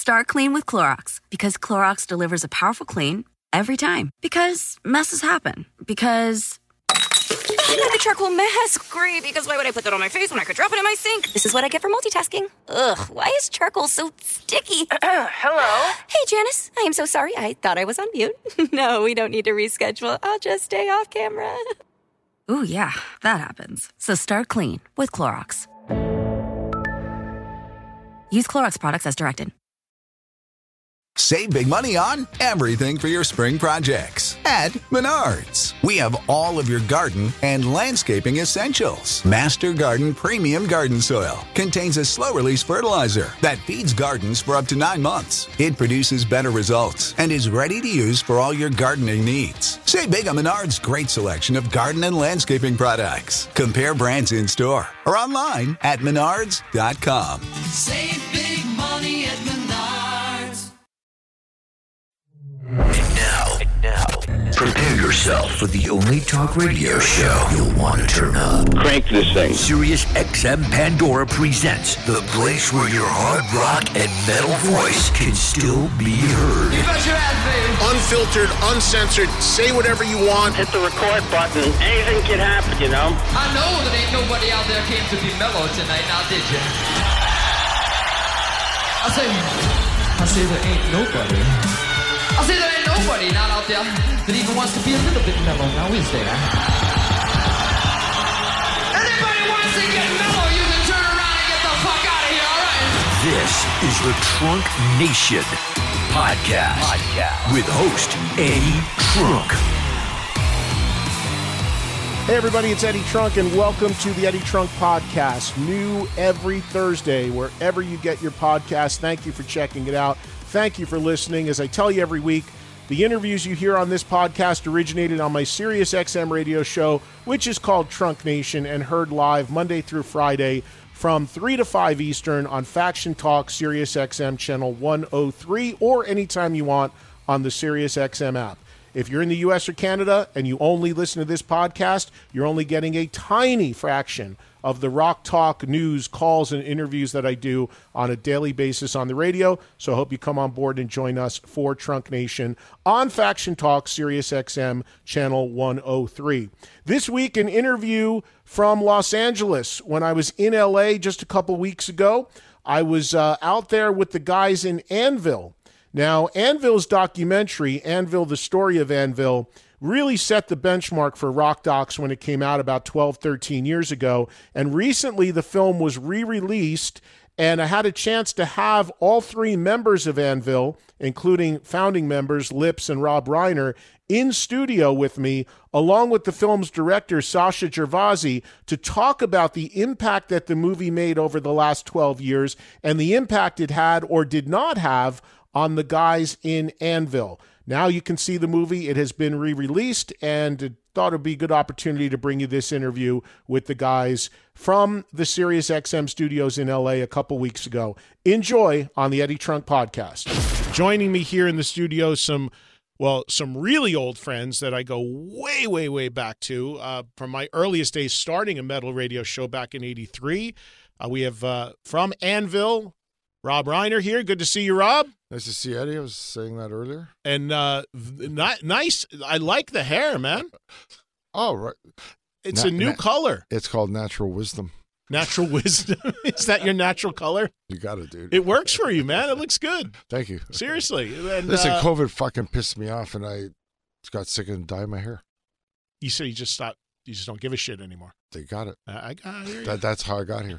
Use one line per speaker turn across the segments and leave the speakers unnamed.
Start clean with Clorox, because Clorox delivers a powerful clean every time. Because messes happen. Because I got the charcoal mask. Great, because why would I put that on my face when I could drop it in my sink? This is what I get for multitasking. Ugh, why is charcoal so sticky?
Hello?
Hey, Janice. I am so sorry. I thought I was on mute. No, we don't need to reschedule. I'll just stay off camera. Ooh, yeah, that happens. So start clean with Clorox. Use Clorox products as directed.
Save big money on everything for your spring projects at Menards. We have all of your garden and landscaping essentials. Master Garden Premium Garden Soil contains a slow-release fertilizer that feeds gardens for up to 9 months. It produces better results and is ready to use for all your gardening needs. Save big on Menards' great selection of garden and landscaping products. Compare brands in store or online at menards.com.
Save big money at Menards.
And now, prepare yourself for the only talk radio show you'll want to turn up.
Crank this thing.
Sirius XM Pandora presents the place where your hard rock and metal voice can still be heard.
You bet your ass, baby.
Unfiltered, uncensored, say whatever you want.
Hit the record button. Anything can happen, you know?
I know that ain't nobody out there came to be mellow tonight, now did you? I say there ain't nobody. I say there ain't nobody not out there that even wants to be a little bit mellow, now is there? Anybody wants to get mellow, you can turn around and get the fuck out of here, alright?
This is the Trunk Nation podcast with host Eddie Trunk.
Hey everybody, it's Eddie Trunk and welcome to the Eddie Trunk Podcast. New every Thursday, wherever you get your podcast. Thank you for checking it out. Thank you for listening. As I tell you every week, the interviews you hear on this podcast originated on my Sirius XM radio show, which is called Trunk Nation and heard live Monday through Friday from 3 to 5 Eastern on Faction Talk, Sirius XM channel 103, or anytime you want on the Sirius XM app. If you're in the U.S. or Canada and you only listen to this podcast, you're only getting a tiny fraction of the rock talk news, calls, and interviews that I do on a daily basis on the radio. So I hope you come on board and join us for Trunk Nation on Faction Talk, Sirius XM, channel 103. This week, an interview from Los Angeles. When I was in L.A. just a couple weeks ago, I was out there with the guys in Anvil. Now, Anvil's documentary, Anvil, the Story of Anvil, really set the benchmark for rock docs when it came out about 12, 13 years ago. And recently the film was re-released, and I had a chance to have all three members of Anvil, including founding members Lips and Rob Reiner, in studio with me, along with the film's director, Sasha Gervasi, to talk about the impact that the movie made over the last 12 years and the impact it had or did not have on the guys in Anvil. Now you can see the movie. It has been re-released, and thought it would be a good opportunity to bring you this interview with the guys from the Sirius XM studios in LA a couple weeks ago. Enjoy on the Eddie Trunk Podcast. Joining me here in the studio, some really old friends that I go way, way, way back to from my earliest days starting a metal radio show back in '83. We have from Anvil, Rob Reiner here. Good to see you, Rob.
Nice to see you, Eddie. I was saying that earlier.
And nice. I like the hair, man.
Oh, right.
It's a new color.
It's called Natural Wisdom.
Natural Wisdom? Is that your natural color?
You got it, dude.
It works for you, man. It looks good.
Thank you.
Seriously. And,
listen, COVID fucking pissed me off, and I got sick and dyed my hair.
You said you just don't give a shit anymore.
They got it.
I hear you.
That's how I got here.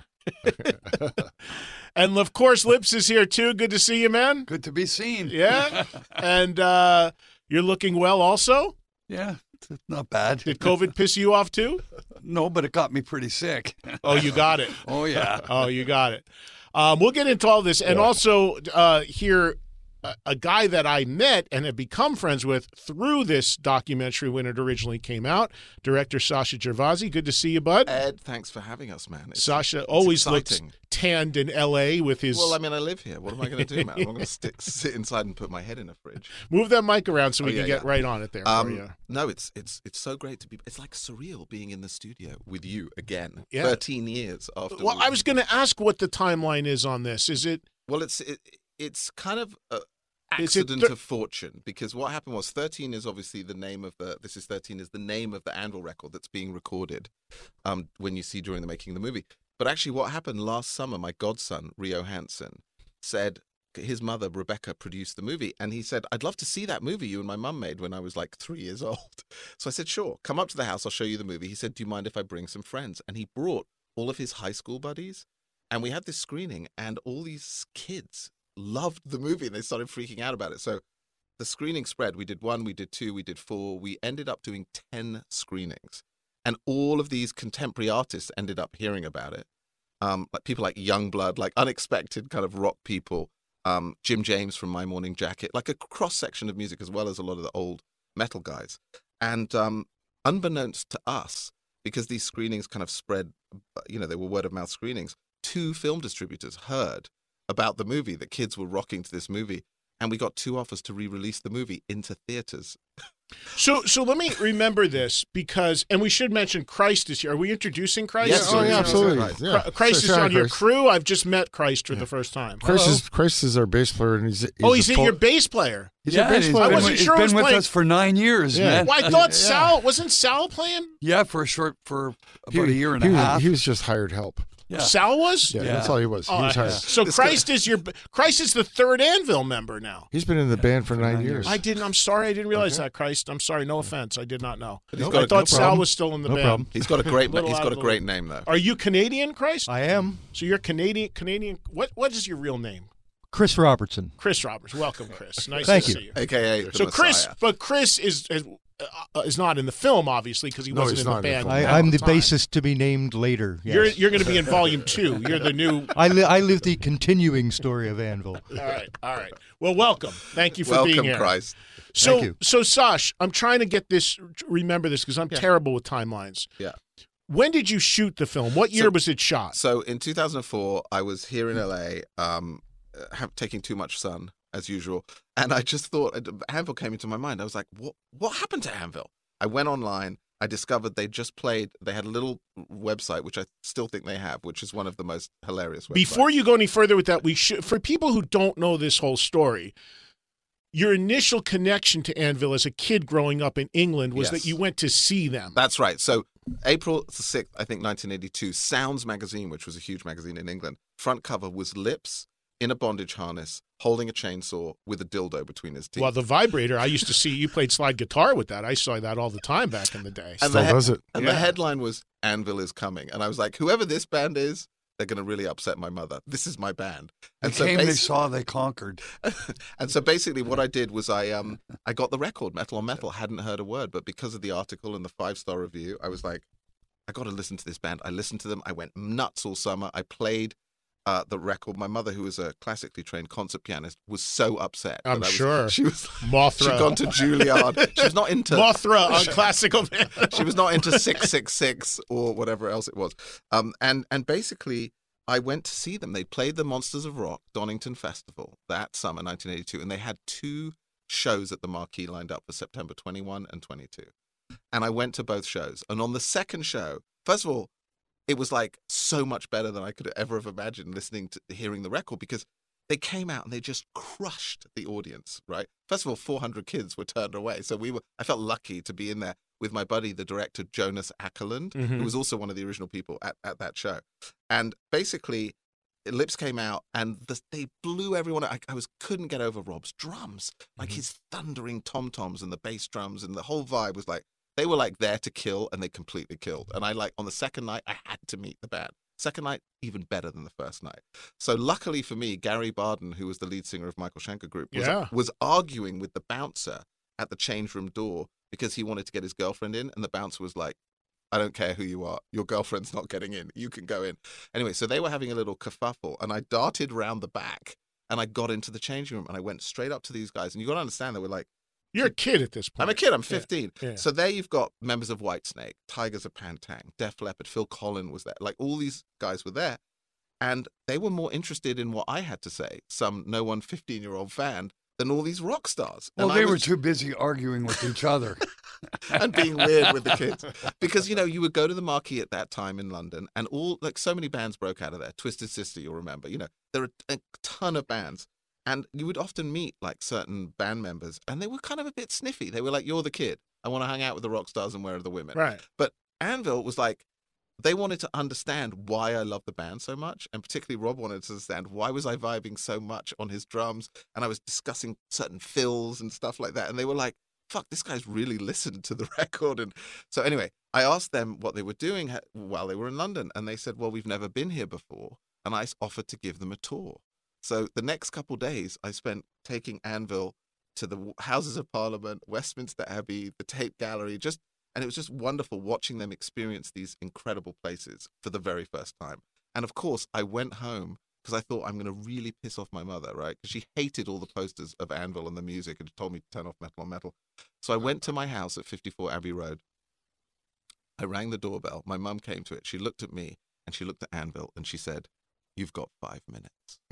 And of course, Lips is here too. Good to see you, man.
Good to be seen.
Yeah. And you're looking well also?
Yeah, not bad.
Did COVID piss you off too?
No, but it got me pretty sick.
Oh, you got it.
Oh, yeah.
Oh, you got it. We'll get into all this. And also here, a guy that I met and have become friends with through this documentary when it originally came out, director Sasha Gervasi. Good to see you, bud.
Ed, thanks for having us, man.
Sasha always looks tanned in L.A. with his...
Well, I mean, I live here. What am I going to do, man? I'm going to sit inside and put my head in a fridge.
Move that mic around so we can get right on it there.
No, it's so great to be... It's like surreal being in the studio with you again.
Yeah.
13 years after...
Well, I was going to ask what the timeline is on this. Is it...
Well, it's kind of
Is it
accident of fortune, because what happened was 13 is obviously the name of the This Is 13 is the name of the Anvil record that's being recorded when you see during the making of the movie. But actually what happened last summer, my godson, Rio Hansen, said his mother, Rebecca, produced the movie. And he said, I'd love to see that movie you and my mum made when I was like 3 years old. So I said, sure, come up to the house. I'll show you the movie. He said, do you mind if I bring some friends? And he brought all of his high school buddies. And we had this screening and all these kids loved the movie and they started freaking out about it. So the screening spread. We did 1, we did 2, we did 4. We ended up doing 10 screenings. And all of these contemporary artists ended up hearing about it. Like people like Youngblood, like unexpected kind of rock people. Jim James from My Morning Jacket, like a cross-section of music as well as a lot of the old metal guys. And unbeknownst to us, because these screenings kind of spread, they were word-of-mouth screenings, 2 film distributors heard about the movie, that kids were rocking to this movie, and we got 2 offers to re-release the movie into theaters.
So let me remember this, because, and we should mention Christ is here. Are we introducing Christ?
Yes, absolutely. Yeah.
Christ is on your crew. I've just met Christ for the first time.
Christ is our bass player, and he's
your bass player.
He's a bass player.
I wasn't sure
he's
he
been
was
with
playing.
us for 9 years, man.
Well, I thought wasn't Sal playing?
Yeah, for about a year and a half.
He was just hired help.
Yeah.
Sal was?
Yeah, that's all he was. He was hired.
So Christ is the third Anvil member now.
He's been in the band for 9 years.
I'm sorry, I didn't realize that, Christ. I'm sorry, no offense. I did not know.
I
thought Sal was still in the band.
Problem.
He's got a great name though.
Are you Canadian, Christ?
I am.
So you're Canadian. What is your real name?
Chris Robertson.
Chris Roberts. Welcome, Chris. Nice
Thank
to
you.
see you.
AKA the
So Chris,
Messiah.
but Chris is not in the film, obviously, because he wasn't in the band.
I'm the bassist to be named later. Yes.
You're going to be in Volume 2. You're the new.
I live the continuing story of Anvil.
All right. Well, welcome. Thank you for being here.
Welcome, Christ.
Thank you. So Sash, I'm trying to get this. Remember this, because I'm terrible with timelines.
Yeah.
When did you shoot the film? What year was it shot?
So in 2004, I was here in LA, taking too much sun as usual, and I just thought Anvil came into my mind. I was like, what happened to Anvil? I went online. I discovered they had a little website, which I still think they have, which is one of the most hilarious websites.
Before you go any further with that, for people who don't know this whole story, your initial connection to Anvil as a kid growing up in England was that you went to see them.
That's right. So April 6th, I think 1982, Sounds magazine, which was a huge magazine in England, front cover was Lips in a bondage harness, holding a chainsaw with a dildo between his teeth.
Well, the vibrator, I used to see you played slide guitar with that. I saw that all the time back in the day.
And the headline was Anvil is coming. And I was like, whoever this band is, they're going to really upset my mother. This is my band. And
they saw, they conquered.
And so basically what I did was I got the record, Metal on Metal, hadn't heard a word, but because of the article and the 5-star review, I was like, I got to listen to this band. I listened to them. I went nuts all summer. I played the record. My mother, who was a classically trained concert pianist, was so upset.
I'm sure.
She was
Mothra.
She'd gone to Juilliard. She was not into
Mothra on classical piano.
She was not into 666 or whatever else it was. And basically, I went to see them. They played the Monsters of Rock Donington Festival that summer, 1982, and they had 2 shows at the Marquee lined up for September 21 and 22. And I went to both shows. And on the second show, first of all, it was like so much better than I could ever have imagined hearing the record, because they came out and they just crushed the audience, right? First of all, 400 kids were turned away. So I felt lucky to be in there with my buddy, the director, Jonas Ackerland, who was also one of the original people at that show. And basically, Lips came out and they blew everyone out. I couldn't get over Rob's drums, like his thundering tom-toms and the bass drums, and the whole vibe was like, they were like there to kill, and they completely killed. And on the second night, I had to meet the band. Second night, even better than the first night. So luckily for me, Gary Barden, who was the lead singer of Michael Schenker Group, was arguing with the bouncer at the change room door because he wanted to get his girlfriend in. And the bouncer was like, I don't care who you are. Your girlfriend's not getting in. You can go in. Anyway, so they were having a little kerfuffle, and I darted round the back, and I got into the changing room, and I went straight up to these guys. And you got to understand, they were like,
you're a kid at this point.
I'm a kid. I'm 15.
Yeah.
So there you've got members of Whitesnake, Tigers of Pantang, Def Leppard, Phil Collin was there. Like all these guys were there. And they were more interested in what I had to say, some no one 15-year-old fan, than all these rock stars.
Well, they were too busy arguing with each other.
And being weird with the kids. Because, you would go to the Marquee at that time in London, and so many bands broke out of there. Twisted Sister, you'll remember. There are a ton of bands. And you would often meet like certain band members, and they were kind of a bit sniffy. They were like, "You're the kid. I want to hang out with the rock stars, and where are the women?"
Right.
But Anvil was like, they wanted to understand why I love the band so much, and particularly Rob wanted to understand why was I vibing so much on his drums, and I was discussing certain fills and stuff like that, and they were like, "Fuck, this guy's really listened to the record." And so anyway, I asked them what they were doing while they were in London, and they said, "Well, we've never been here before," and I offered to give them a tour. So the next couple of days, I spent taking Anvil to the Houses of Parliament, Westminster Abbey, the Tate Gallery, and it was just wonderful watching them experience these incredible places for the very first time. And of course, I went home because I thought I'm going to really piss off my mother, right? Because she hated all the posters of Anvil and the music and told me to turn off Metal on Metal. So I went to my house at 54 Abbey Road. I rang the doorbell. My mum came to it. She looked at me and she looked at Anvil and she said, "You've got 5 minutes."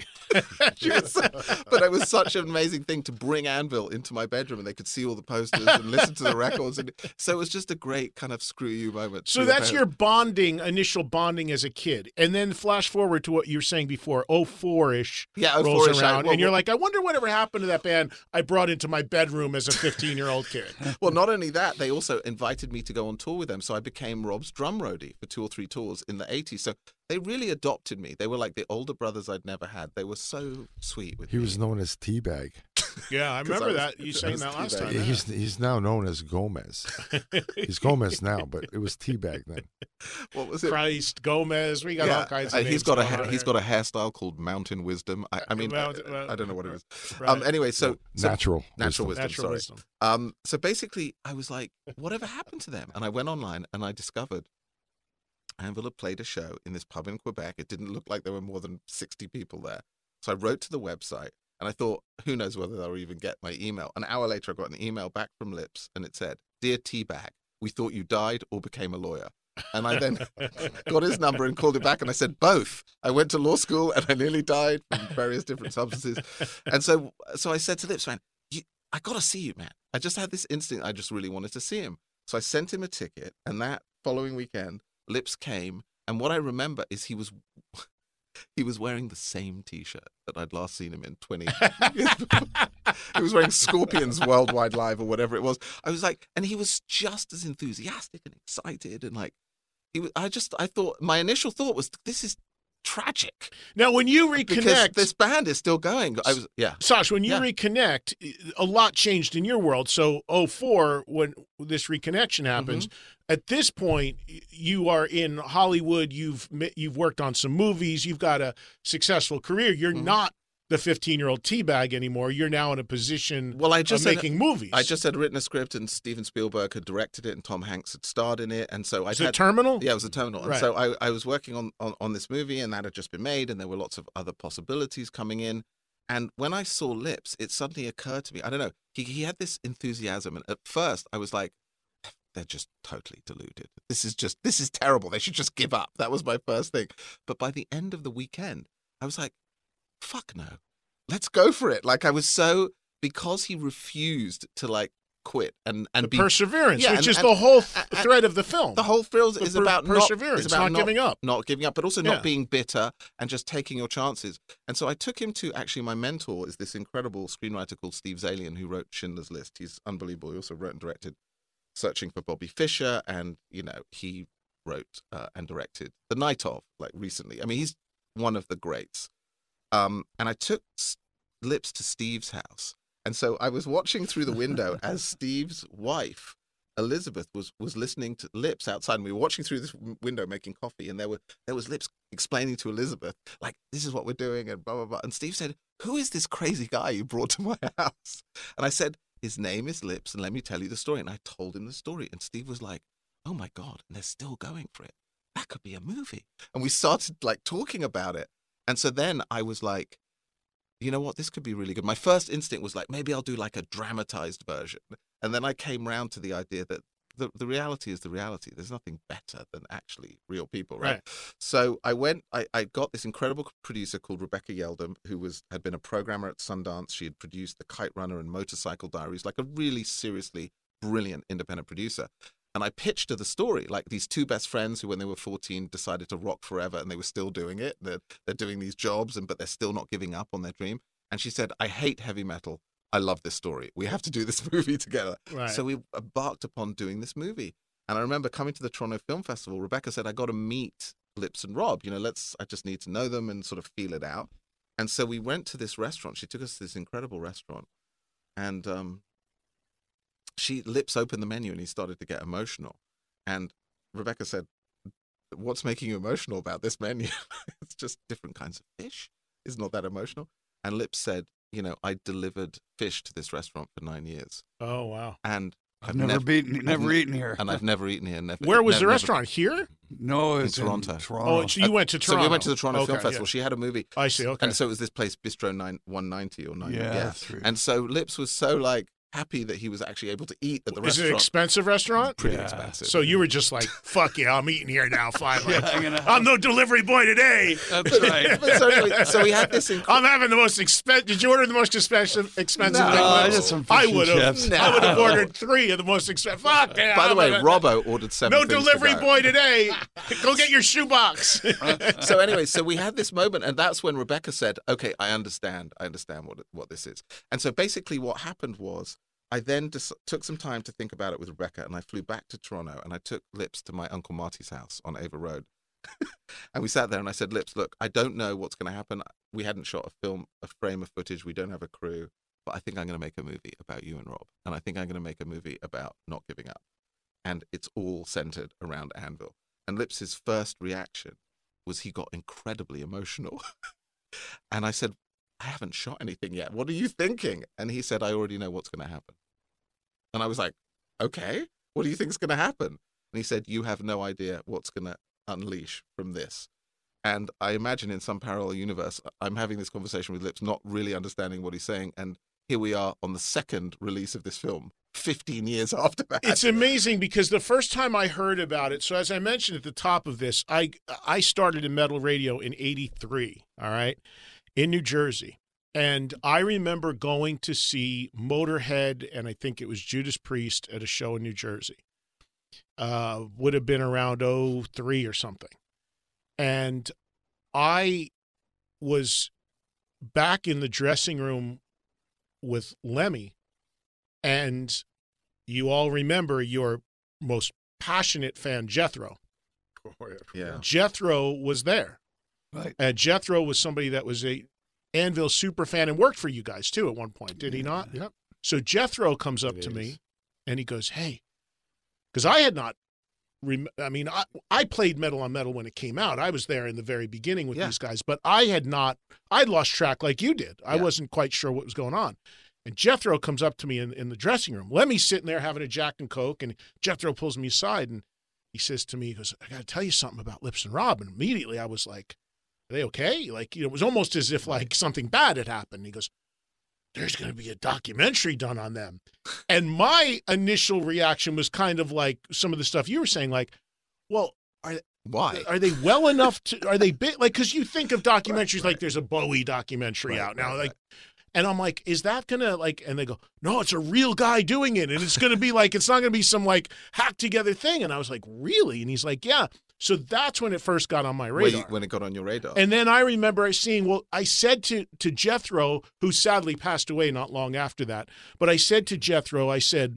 But it was such an amazing thing to bring Anvil into my bedroom and they could see all the posters and listen to the records. And so it was just a great kind of screw you moment.
So that's your initial bonding as a kid. And then flash forward to what you were saying before, 04-ish rolls around. And you're like, I wonder whatever happened to that band I brought into my bedroom as a 15-year-old kid.
Well, not only that, they also invited me to go on tour with them. So I became Rob's drum roadie for 2 or 3 tours in the 80s. So they really adopted me. They were like the older brothers I'd never had. They were so sweet with me.
He was known as Teabag.
Yeah, I remember that. You saying that last time.
He's now known as Gomez. He's Gomez now, but it was Teabag then.
What was it?
Christ, Gomez. We got all kinds of names.
He's got a hairstyle called Mountain Wisdom. I mean, I don't know what it is.
Right.
Anyway, so
Natural
wisdom.
Natural
Sorry.
wisdom.
So basically, I was like, whatever happened to them? And I went online and I discovered Anvil had played a show in this pub in Quebec. It didn't look like there were more than 60 people there. So I wrote to the website and I thought, who knows whether they'll even get my email. An hour later, I got an email back from Lips and it said, "Dear Teabag, we thought you died or became a lawyer." And I then got his number and called it back and I said, "Both. I went to law school and I nearly died from various different substances." And so I said to Lips, "Man, I got to see you, man." I just had this instinct. I just really wanted to see him. So I sent him a ticket and that following weekend, Lips came, and what I remember is he was wearing the same T-shirt that I'd last seen him in 20 years before. He was wearing Scorpions Worldwide Live or whatever it was. I was like, and he was just as enthusiastic and excited, and like, I thought, my initial thought was, this is tragic.
Now, when you reconnect,
because this band is still going.
Sash, when you reconnect, a lot changed in your world. So 04, when this reconnection happens, at this point, you are in Hollywood. You've worked on some movies. You've got a successful career. You're not the 15-year-old Teabag anymore. You're now in a position of making movies.
I just had written a script, and Steven Spielberg had directed it, and Tom Hanks had starred in it. And so
Terminal?
Yeah, it was a Terminal.
Right.
And so I was working on this movie, and that had just been made, and there were lots of other possibilities coming in. And when I saw Lips, it suddenly occurred to me, I don't know, he had this enthusiasm. And at first, I was like, they're just totally deluded. This is terrible. They should just give up. That was my first thing. But by the end of the weekend, I was like, fuck no, let's go for it. Like, I was because he refused to like quit and be
perseverance, which is the whole thread of the film.
The whole thrill is about
perseverance, not giving up,
but also not being bitter and just taking your chances. And so I took him to, actually, my mentor is this incredible screenwriter called Steve Zalian, who wrote Schindler's List. He's unbelievable. He also wrote and directed Searching for Bobby Fischer, and he wrote and directed The Night Of, like, recently. I mean, he's one of the greats. And I took Lips to Steve's house, and so I was watching through the window as Steve's wife Elizabeth was listening to Lips outside, and we were watching through this window making coffee, and there was Lips explaining to Elizabeth, like, this is what we're doing and blah blah blah. And Steve said, "Who is this crazy guy you brought to my house?" And I said, "His name is Lips, and let me tell you the story." And I told him the story, and Steve was like, "Oh my God," and they're still going for it. That could be a movie. And we started like talking about it. And so then I was like, you know what, this could be really good. My first instinct was like, maybe I'll do like a dramatized version. And then I came round to the idea that the reality is the reality. There's nothing better than actually real people, right? So I got this incredible producer called Rebecca Yeldam, who had been a programmer at Sundance. She had produced The Kite Runner and Motorcycle Diaries, like a really seriously brilliant independent producer. And I pitched her the story, like these two best friends who, when they were 14, decided to rock forever, and they were still doing it. They're doing these jobs, but they're still not giving up on their dream. And she said, I hate heavy metal. I love this story. We have to do this movie together.
Right.
So we embarked upon doing this movie. And I remember coming to the Toronto Film Festival, Rebecca said, I got to meet Lips and Rob. I just need to know them and sort of feel it out. And so we went to this restaurant. She took us to this incredible restaurant. And Lips opened the menu and he started to get emotional. And Rebecca said, what's making you emotional about this menu? It's just different kinds of fish. It's not that emotional. And Lips said, I delivered fish to this restaurant for 9 years.
Oh, wow.
And
I've never eaten here.
And I've never eaten here.
Where was the restaurant? Here?
No, it's
in Toronto.
Oh, so you went to Toronto.
So we went to the Toronto Film Festival. She had a movie.
I see, okay.
And so it was this place, Bistro 190 or 90.
Yeah, that's right.
And so Lips was so happy that he was actually able to eat at the restaurant.
Is it an expensive restaurant?
Pretty expensive.
So you were just like, fuck yeah, I'm eating here now, finally. I'm no delivery boy today.
That's right.
So we had this...
I'm having the most expensive... Did you order the most expensive thing?
I did some fish and chips.
I would have ordered 3 of the most expensive. Fuck yeah.
By the way, Robbo ordered 7
No
things
delivery
to go.
boy today. Go get your shoebox.
So anyway, we had this moment, and that's when Rebecca said, okay, I understand what this is. And so basically what happened was, I then took some time to think about it with Rebecca, and I flew back to Toronto, and I took Lips to my Uncle Marty's house on Ava Road. And we sat there, and I said, Lips, look, I don't know what's going to happen. We hadn't shot a frame of footage. We don't have a crew, but I think I'm going to make a movie about you and Rob. And I think I'm going to make a movie about not giving up. And it's all centered around Anvil. And Lips's first reaction was he got incredibly emotional. And I said, I haven't shot anything yet. What are you thinking? And he said, I already know what's going to happen. And I was like, okay, what do you think is going to happen? And he said, you have no idea what's going to unleash from this. And I imagine in some parallel universe, I'm having this conversation with Lips, not really understanding what he's saying. And here we are on the second release of this film, 15 years after that.
It's amazing because the first time I heard about it, so as I mentioned at the top of this, I started in metal radio in 1983, all right, in New Jersey. And I remember going to see Motorhead, and I think it was Judas Priest at a show in New Jersey. Would have been around 2003 or something. And I was back in the dressing room with Lemmy, and you all remember your most passionate fan, Jethro.
Oh, yeah.
Jethro was there.
Right.
And Jethro was somebody that was a Anvil super fan and worked for you guys too at one point, did he not?
Yep.
So Jethro comes up to me and he goes, hey, because I had not, I played Metal on Metal when it came out. I was there in the very beginning with these guys, but I'd lost track like you did. I wasn't quite sure what was going on. And Jethro comes up to me in the dressing room. Lemmy's sitting there having a Jack and Coke, and Jethro pulls me aside and he says to me, he goes, I got to tell you something about Lips and Rob. And immediately I was like, are they okay? It was almost as if something bad had happened. He goes, there's going to be a documentary done on them. And my initial reaction was kind of like some of the stuff you were saying, well,
why?
Are they well enough to, are they big? Because you think of documentaries like there's a Bowie documentary out now. And I'm like, is that going to and they go, no, it's a real guy doing it. And it's going to be it's not going to be some hacked together thing. And I was like, really? And he's like, yeah. So that's when it first got on my radar.
When it got on your radar.
And then I remember I said to Jethro, who sadly passed away not long after that, but I said to Jethro, I said,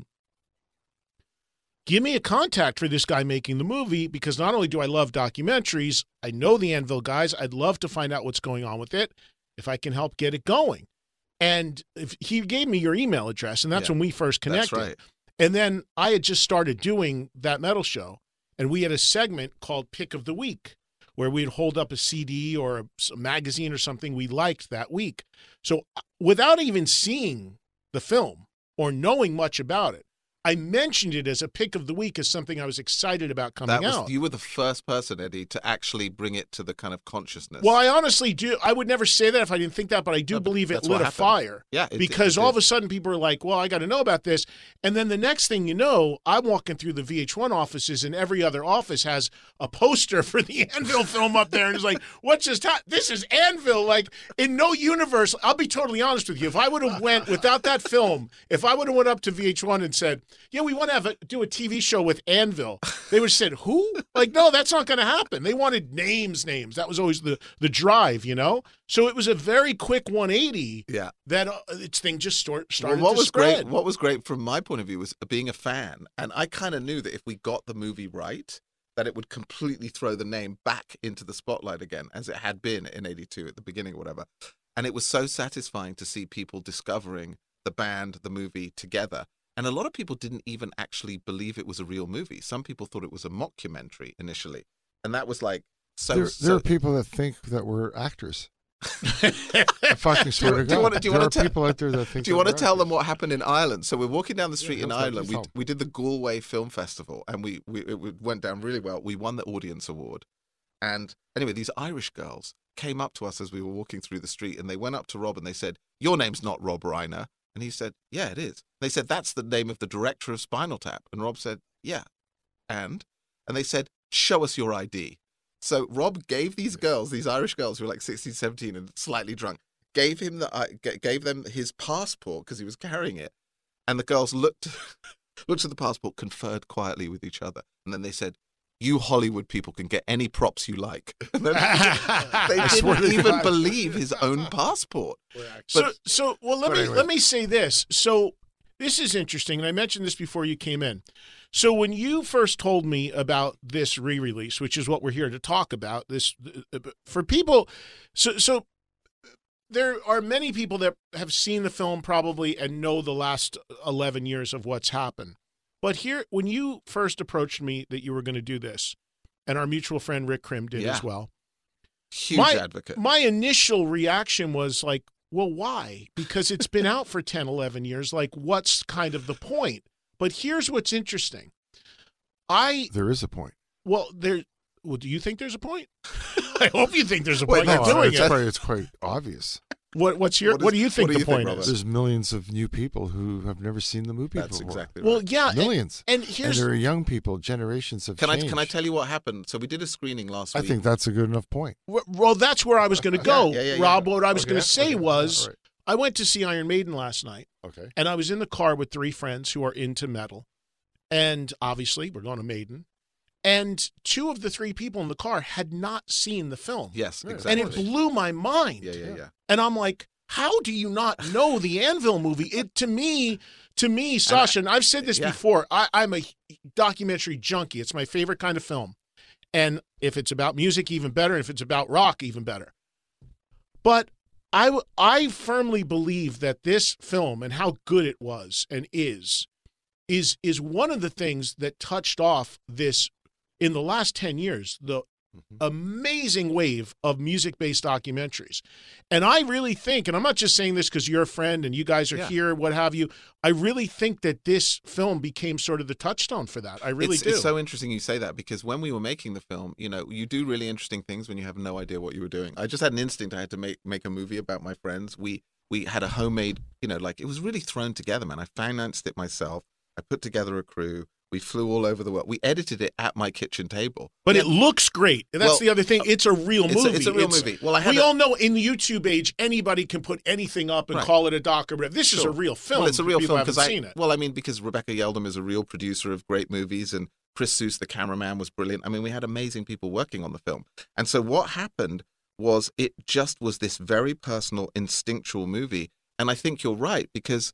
give me a contact for this guy making the movie, because not only do I love documentaries, I know the Anvil guys. I'd love to find out what's going on with it, if I can help get it going. And he gave me your email address, and that's when we first connected.
That's right.
And then I had just started doing that metal show, and we had a segment called Pick of the Week, where we'd hold up a CD or a magazine or something we liked that week. So without even seeing the film or knowing much about it, I mentioned it as a pick of the week as something I was excited about coming out.
You were the first person, Eddie, to actually bring it to the kind of consciousness.
Well, I honestly do. I would never say that if I didn't think that, but I do believe it lit a fire.
Yeah.
Because all of a sudden people are like, well, I got to know about this. And then the next thing you know, I'm walking through the VH1 offices, and every other office has a poster for the Anvil film up there. And it's like, what just happened? This is Anvil. In no universe, I'll be totally honest with you. If I would have went without that film, if I would have went up to VH1 and said, yeah, we want to do a TV show with Anvil. They would have said, who? Like, no, that's not going to happen. They wanted names. That was always the drive, you know? So it was a very quick 180 that its thing just started to spread.
What was great from my point of view was being a fan, and I kind of knew that if we got the movie right, that it would completely throw the name back into the spotlight again, as it had been in 82 at the beginning or whatever. And it was so satisfying to see people discovering the band, the movie together. And a lot of people didn't even actually believe it was a real movie. Some people thought it was a mockumentary initially. And that was like
There are people that think that we're actors. I fucking swear to God. There are people out there that think.
Do you want to tell them what happened in Ireland? So we're walking down the street in Ireland. We did the Galway Film Festival, and it went down really well. We won the audience award, and anyway, these Irish girls came up to us as we were walking through the street, and they went up to Rob and they said, "Your name's not Rob Reiner," and he said, "Yeah, it is." They said, "That's the name of the director of Spinal Tap," and Rob said, "Yeah," and they said, "Show us your ID." So Rob gave these girls, these Irish girls who were like 16, 17 and slightly drunk, gave them his passport because he was carrying it. And the girls looked at the passport, conferred quietly with each other. And then they said, "You Hollywood people can get any props you like." And then they didn't even believe his own passport.
Let me say this. So this is interesting, and I mentioned this before you came in. So when you first told me about this re-release, which is what we're here to talk about, this for people, so there are many people that have seen the film probably and know the last 11 years of what's happened. But here, when you first approached me that you were going to do this, and our mutual friend Rick Krim did as well.
Huge advocate.
My initial reaction was like, well, why? Because it's been out for 10, 11 years. Like, what's kind of the point? But here's what's interesting.
There is a point.
Well, do you think there's a point? I hope you think there's a point. You're doing it.
It's quite obvious.
What do you think the point is?
There's millions of new people who have never seen the movie before.
That's exactly right.
Well, yeah.
Millions.
And
there are young people, generations of change.
Can I tell you what happened? So we did a screening last week.
I think that's a good enough point.
Well, that's where I was going to go, Rob. What I was going to say
was,
I went to see Iron Maiden last night.
Okay.
And I was in the car with 3 friends who are into metal. And obviously, we're going to Maiden. And 2 of the 3 people in the car had not seen the film.
Yes, exactly.
And it blew my mind.
Yeah.
And I'm like, how do you not know the Anvil movie? To me, Sasha, and I've said this before, I'm a documentary junkie. It's my favorite kind of film. And if it's about music, even better. And if it's about rock, even better. But I firmly believe that this film and how good it was and is one of the things that touched off this in the last 10 years, the amazing wave of music-based documentaries. And I really think, and I'm not just saying this because you're a friend and you guys are here, what have you, I really think that this film became sort of the touchstone for that. I really do.
It's so interesting you say that because when we were making the film, you do really interesting things when you have no idea what you were doing. I just had an instinct. I had to make a movie about my friends. We had a homemade, it was really thrown together, man. I financed it myself. I put together a crew. We flew all over the world. We edited it at my kitchen table.
But it looks great. That's the other thing. It's a real movie.
It's a real movie. Well,
we all know in the YouTube age, anybody can put anything up and call it a doc or whatever. This is a real film.
Well, it's a real film
because seen it.
Well, I mean, because Rebecca Yeldum is a real producer of great movies, and Chris Seuss, the cameraman, was brilliant. I mean, we had amazing people working on the film. And so what happened was it just was this very personal, instinctual movie. And I think you're right because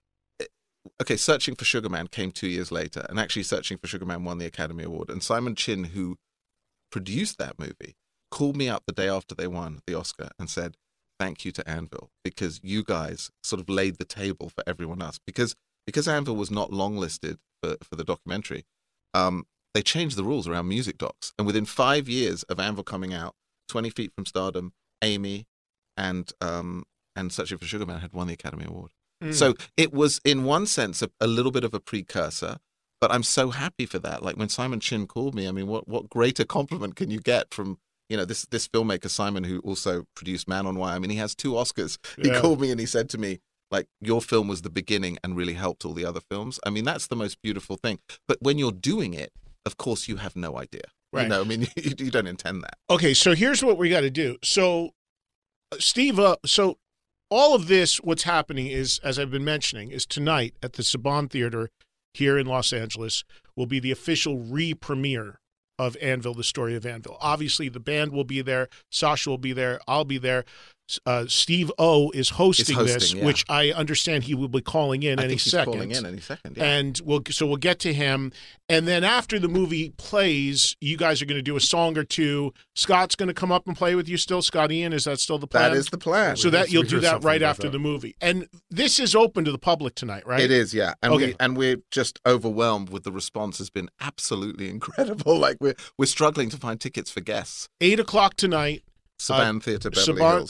Searching for Sugar Man came 2 years later, and actually Searching for Sugar Man won the Academy Award. And Simon Chin, who produced that movie, called me up the day after they won the Oscar and said, "Thank you to Anvil, because you guys sort of laid the table for everyone else." Because Anvil was not longlisted for the documentary, they changed the rules around music docs. And within 5 years of Anvil coming out, 20 Feet from Stardom, Amy, and Searching for Sugar Man had won the Academy Award. So it was, in one sense, a little bit of a precursor, but I'm so happy for that. Like when Simon Chin called me, I mean, what greater compliment can you get from, this filmmaker, Simon, who also produced Man on Wire? I mean, he has 2 Oscars. He called me and he said to me, like, your film was the beginning and really helped all the other films. I mean, that's the most beautiful thing. But when you're doing it, of course, you have no idea. Right. I mean, you don't intend that.
Okay, so here's what we got to do. So, Steve, all of this, what's happening is, as I've been mentioning, is tonight at the Saban Theater here in Los Angeles will be the official re-premiere of Anvil, the story of Anvil. Obviously, the band will be there. Sasha will be there. I'll be there. Steve O is hosting this,
yeah.
which I understand he will be calling in any second.
Calling in any second, yeah.
And we'll get to him. And then after the movie plays, you guys are going to do a song or two. Scott's going to come up and play with you still. Scott Ian, is that still the plan?
That is the plan.
So that you'll do that right after the movie. And this is open to the public tonight, right?
It is, yeah. And
okay.
we're just overwhelmed with the response. Has been absolutely incredible. Like we're struggling to find tickets for guests.
8:00 tonight.
Saban Theater, Beverly Hills.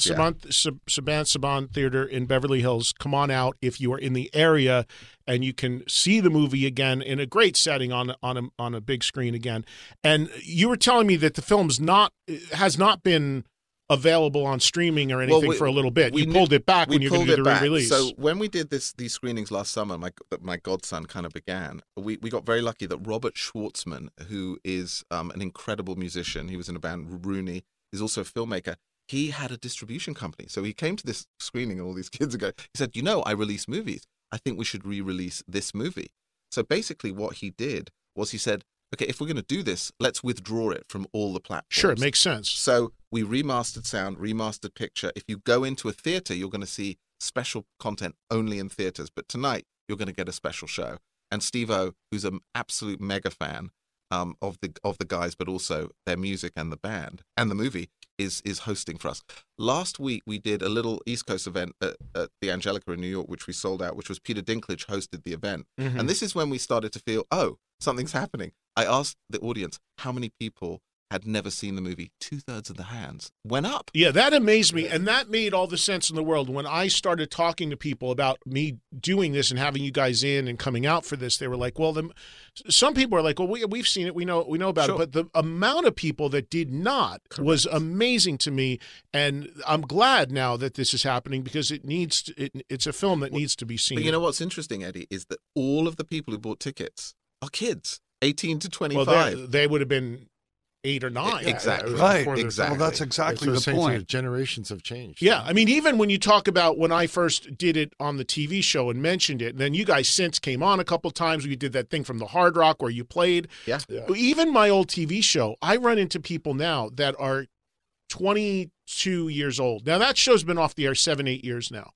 Saban Theater in Beverly Hills. Come on out if you are in the area, and you can see the movie again in a great setting on a big screen again. And you were telling me that the film's has not been available on streaming or anything for a little bit. You pulled it back when you're going to do the re-release.
So when we did these screenings last summer, my godson kind of began. We got very lucky that Robert Schwartzman, who is an incredible musician, he was in a band Rooney. He's also a filmmaker. He had a distribution company. So he came to this screening all these kids ago. He said, I release movies. I think we should re-release this movie. So basically what he did was he said, okay, if we're going to do this, let's withdraw it from all the platforms.
Sure, it makes sense.
So we remastered sound, remastered picture. If you go into a theater, you're going to see special content only in theaters. But tonight, you're going to get a special show. And Steve-O, who's an absolute mega fan, of the guys, but also their music and the band and the movie is hosting for us. Last week we did a little East Coast event at the Angelica in New York, which we sold out, which was Peter Dinklage hosted the event. Mm-hmm. And this is when we started to feel, something's happening. I asked the audience how many people had never seen the movie. 2/3 of the hands went up.
Yeah, that amazed me, and that made all the sense in the world. When I started talking to people about me doing this and having you guys in and coming out for this, they were like, well, some people are like, well, we've seen it, we know about it, but the amount of people that did not was amazing to me, and I'm glad now that this is happening because it's a film that needs to be seen.
But you know what's interesting, Eddie, is that all of the people who bought tickets are kids, 18 to 25.
Well, they would have been 8 or 9.
Exactly.
Right. Exactly. Well, that's exactly the point.
Generations have changed.
Yeah. I mean, even when you talk about when I first did it on the TV show and mentioned it, and then you guys since came on a couple of times. We did that thing from the Hard Rock where you played.
Yeah.
Even my old TV show, I run into people now that are 22 years old. Now, that show's been off the air 7-8 years now.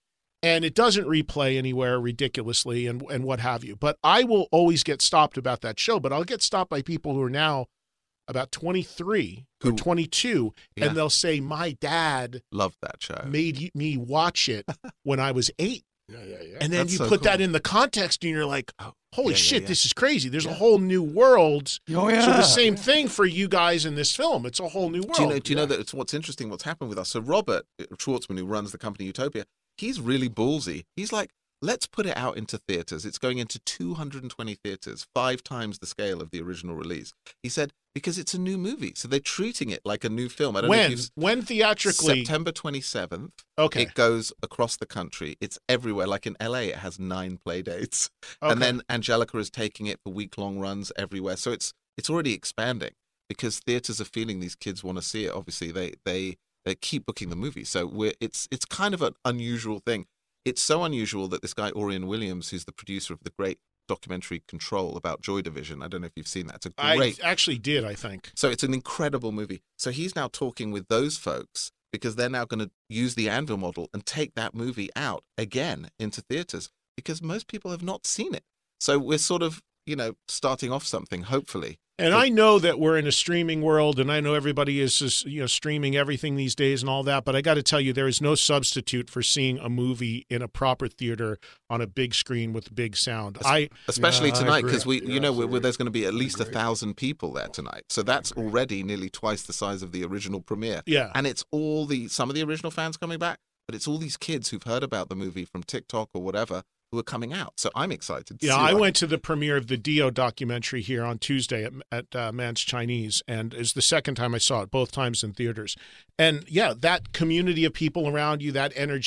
And it doesn't replay anywhere ridiculously and what have you. But I will always get stopped about that show. But I'll get stopped by people who are now about 23 or 22, and they'll say, my dad
loved that show,
made me watch it when I was 8.
Yeah.
And then you put that in the context, and you're like, holy shit, this is crazy. There's a whole new world.
Oh, yeah.
So the same thing for you guys in this film. It's a whole new world.
Do you know that it's what's interesting, what's happened with us? So Robert Schwartzman, who runs the company Utopia, he's really ballsy. He's like, let's put it out into theaters. It's going into 220 theaters, 5 times the scale of the original release. He said, because it's a new movie. So they're treating it like a new film. I don't know if
when theatrically?
September 27th.
Okay.
It goes across the country. It's everywhere. Like in LA, it has 9 play dates.
Okay.
And then Angelica is taking it for week-long runs everywhere. So it's already expanding because theaters are feeling these kids want to see it. Obviously, they keep booking the movie. So it's kind of an unusual thing. It's so unusual that this guy, Orion Williams, who's the producer of the great documentary Control about Joy Division, I don't know if you've seen that. It's a great...
I actually did, I think.
So it's an incredible movie. So he's now talking with those folks because they're now going to use the Anvil model and take that movie out again into theaters because most people have not seen it. So we're sort of, starting off something, hopefully.
And I know that we're in a streaming world, and I know everybody is streaming everything these days and all that, but I got to tell you, there is no substitute for seeing a movie in a proper theater on a big screen with big sound.
Especially tonight, because there's going to be at least 1,000 people there tonight. So that's already nearly twice the size of the original premiere.
Yeah.
And it's some of the original fans coming back, but it's all these kids who've heard about the movie from TikTok or whatever who are coming out. So I'm excited to see
I went to the premiere of the Dio documentary here on Tuesday at Man's Chinese, and it's the second time I saw it, both times in theaters. And, that community of people around you, that energy,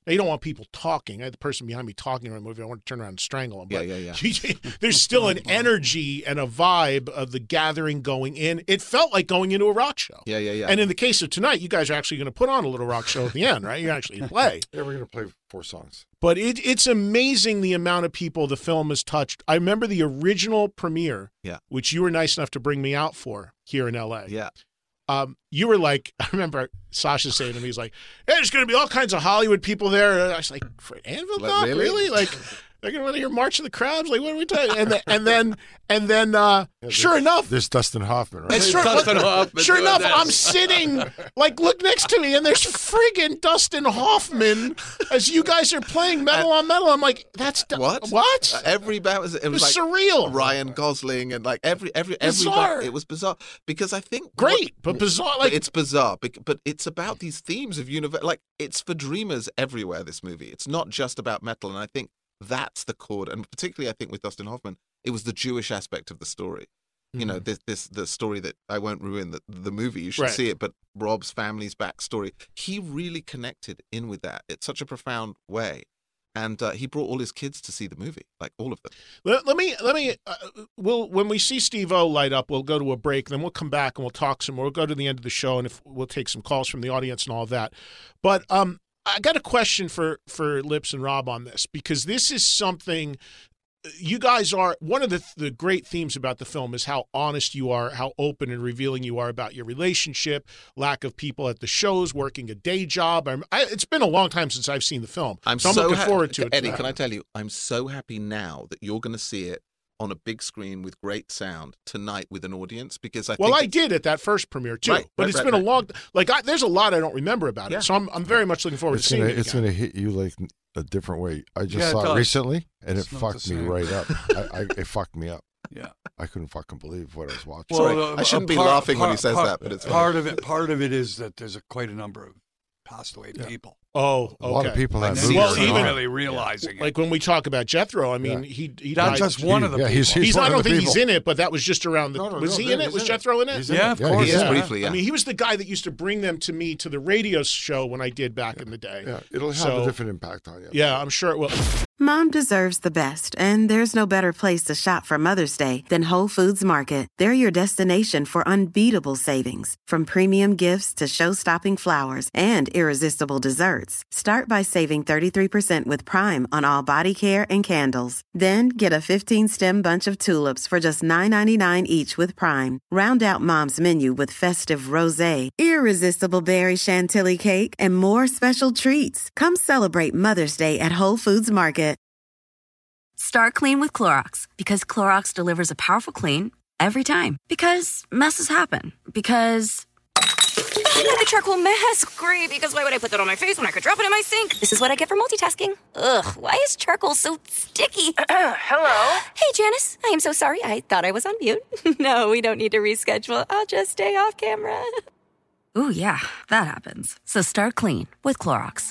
Now, you don't want people talking. I had the person behind me talking around the movie. I want to turn around and strangle him. But
yeah.
There's still an energy and a vibe of the gathering going in. It felt like going into a rock show.
Yeah.
And in the case of tonight, you guys are actually going to put on a little rock show at the end, right? You actually play.
Yeah, we're going to play 4 songs.
But it's amazing the amount of people the film has touched. I remember the original premiere, which you were nice enough to bring me out for here in L.A.
Yeah.
You were like, I remember Sasha saying to me, he's like, hey, there's going to be all kinds of Hollywood people there. And I was like, for Anvil Doc? Really? Like, they're going to hear March of the Crowds? Like, what are we talking? And then, sure enough.
There's Dustin Hoffman, right?
Sure enough, I'm sitting, like, look next to me, and there's friggin' Dustin Hoffman as you guys are playing Metal on Metal. I'm like, that's what?
Every band was like
surreal.
Ryan Gosling and like every
bizarre.
It was bizarre because I think
but bizarre. Like,
it's bizarre, but it's about these themes of universe. Like, it's for dreamers everywhere. This movie. It's not just about metal, and I think that's the chord. And particularly, I think with Dustin Hoffman, it was the Jewish aspect of the story. You know, the story that I won't ruin the movie. You should see it. But Rob's family's backstory, he really connected in with that. It's such a profound way. And he brought all his kids to see the movie, like all of them.
Let me. When we see Steve-O light up, we'll go to a break. Then we'll come back and we'll talk some more. We'll go to the end of the show, and if we'll take some calls from the audience and all of that. But I got a question for Lips and Rob on this, because this is something. You guys are, one of the great themes about the film is how honest you are, how open and revealing you are about your relationship, lack of people at the shows, working a day job. It's been a long time since I've seen the film. I'm looking forward to it.
Eddie, can I tell you, I'm so happy now that you're going to see it on a big screen with great sound tonight with an audience, because I
did at that first premiere too, but it's been a long, there's a lot I don't remember about it. So I'm very much looking forward to seeing it.
It's going to hit you like a different way. I just saw it recently, and it fucked me right up. It fucked me up.
Yeah,
I couldn't fucking believe what I was watching.
Well, I shouldn't be laughing when he says that, but it's
part of it. Part of it is that there's quite a number of passed away people.
Oh, okay.
A lot of people have
even really realizing it.
Like when we talk about Jethro, I mean, he
not
died.
just one of the people.
He's I don't think he's in it, but that was just around the. Was he in it? Was Jethro in it?
Yeah, of course.
He is briefly. Yeah.
I mean, he was the guy that used to bring them to me to the radio show when I did back in the day.
Yeah, it'll have a different impact on you.
Yeah, I'm sure it will.
Mom deserves the best, and there's no better place to shop for Mother's Day than Whole Foods Market. They're your destination for unbeatable savings, from premium gifts to show-stopping flowers and irresistible desserts. Start by saving 33% with Prime on all body care and candles. Then get a 15-stem bunch of tulips for just $9.99 each with Prime. Round out Mom's menu with festive rosé, irresistible berry chantilly cake, and more special treats. Come celebrate Mother's Day at Whole Foods Market.
Start clean with Clorox, because Clorox delivers a powerful clean every time. Because messes happen. Because the charcoal mask, great, because why would I put that on my face when I could drop it in my sink? This is what I get for multitasking. Ugh, why is charcoal so sticky?
Hello?
Hey, Janice, I am so sorry. I thought I was on mute. No, we don't need to reschedule. I'll just stay off camera. Ooh, yeah, that happens. So start clean with Clorox.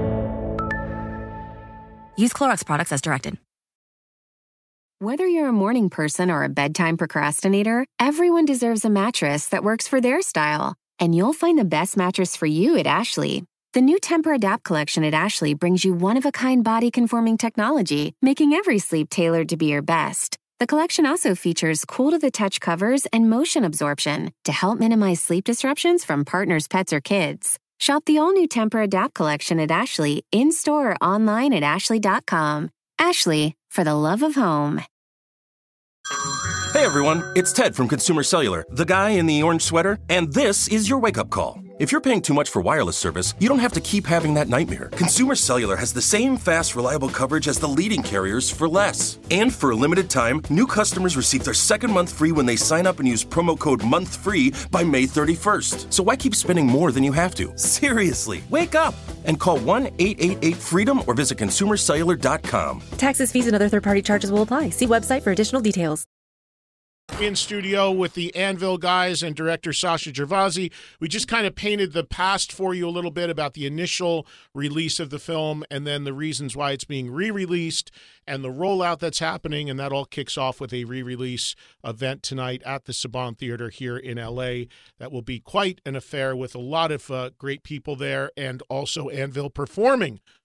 Use Clorox products as directed.
Whether you're a morning person or a bedtime procrastinator, everyone deserves a mattress that works for their style. And you'll find the best mattress for you at Ashley. The new Tempur-Adapt collection at Ashley brings you one-of-a-kind body-conforming technology, making every sleep tailored to be your best. The collection also features cool-to-the-touch covers and motion absorption to help minimize sleep disruptions from partners, pets, or kids. Shop the all-new Tempur-Adapt collection at Ashley, in-store or online at ashley.com. Ashley, for the love of home.
Hey everyone, it's Ted from Consumer Cellular, the guy in the orange sweater, and this is your wake-up call. If you're paying too much for wireless service, you don't have to keep having that nightmare. Consumer Cellular has the same fast, reliable coverage as the leading carriers for less. And for a limited time, new customers receive their second month free when they sign up and use promo code MONTHFREE by May 31st. So why keep spending more than you have to? Seriously, wake up and call 1-888-FREEDOM or visit consumercellular.com.
Taxes, fees, and other third-party charges will apply. See website for additional details.
In studio with the Anvil guys and director Sasha Gervasi. We just kind of painted the past for you a little bit about the initial release of the film and then the reasons why it's being re-released and the rollout that's happening, and that all kicks off with a re-release event tonight at the Saban Theater here in L.A. That will be quite an affair with a lot of great people there, and also Anvil performing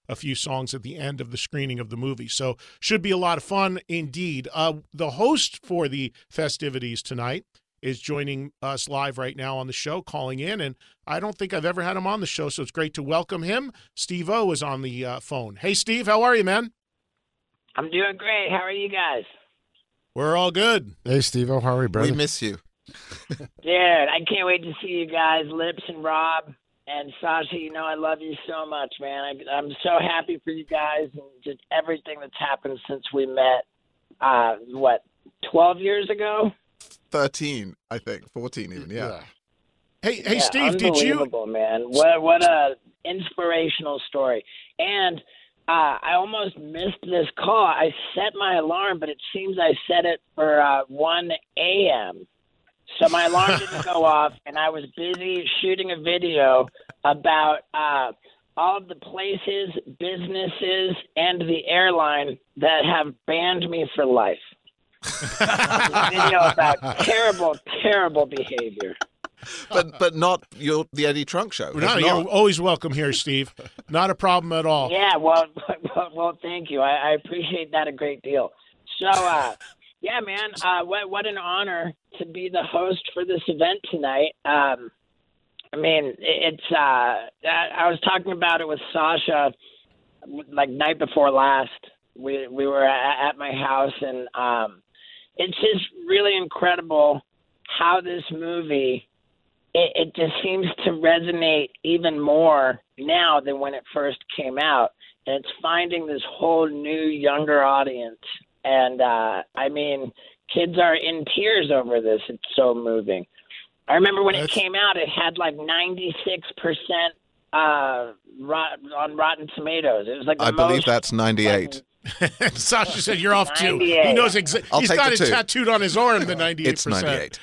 a few songs at the end of the screening of the movie. So should be a lot of fun indeed. The host for the festivities tonight is joining us live right now on the show, calling in, and I don't think I've ever had him on the show, so it's great to welcome him. Steve-O is on the phone. Hey, Steve, how are you, man?
I'm doing great. How are you guys?
We're all good.
Hey, Steve-O, how are you, brother?
We miss you.
Dude, I can't wait to see you guys, Lips and Rob. And Sasha, you know I love you so much, man. I'm so happy for you guys and just everything that's happened since we met, 12 years ago?
13, I think. 14 even, yeah.
Hey, Steve, did you...
Unbelievable, man. What a inspirational story. And I almost missed this call. I set my alarm, but it seems I set it for 1 a.m., so my alarm didn't go off, and I was busy shooting a video about all of the places, businesses, and the airline that have banned me for life. A video about terrible, terrible behavior.
But not the Eddie Trunk Show.
You're always welcome here, Steve. Not a problem at all.
Yeah, well, thank you. I appreciate that a great deal. So, yeah, man, what an honor to be the host for this event tonight. I mean, it's I was talking about it with Sasha like night before last. We were at my house, and it's just really incredible how this movie it just seems to resonate even more now than when it first came out, and it's finding this whole new younger audience. And, I mean, kids are in tears over this. It's so moving. I remember when it came out, it had like 96% on Rotten Tomatoes. It was like
I believe that's 98.
Sasha said you're off too. He knows exactly. He's got it tattooed on his arm, the 98%.
It's 98.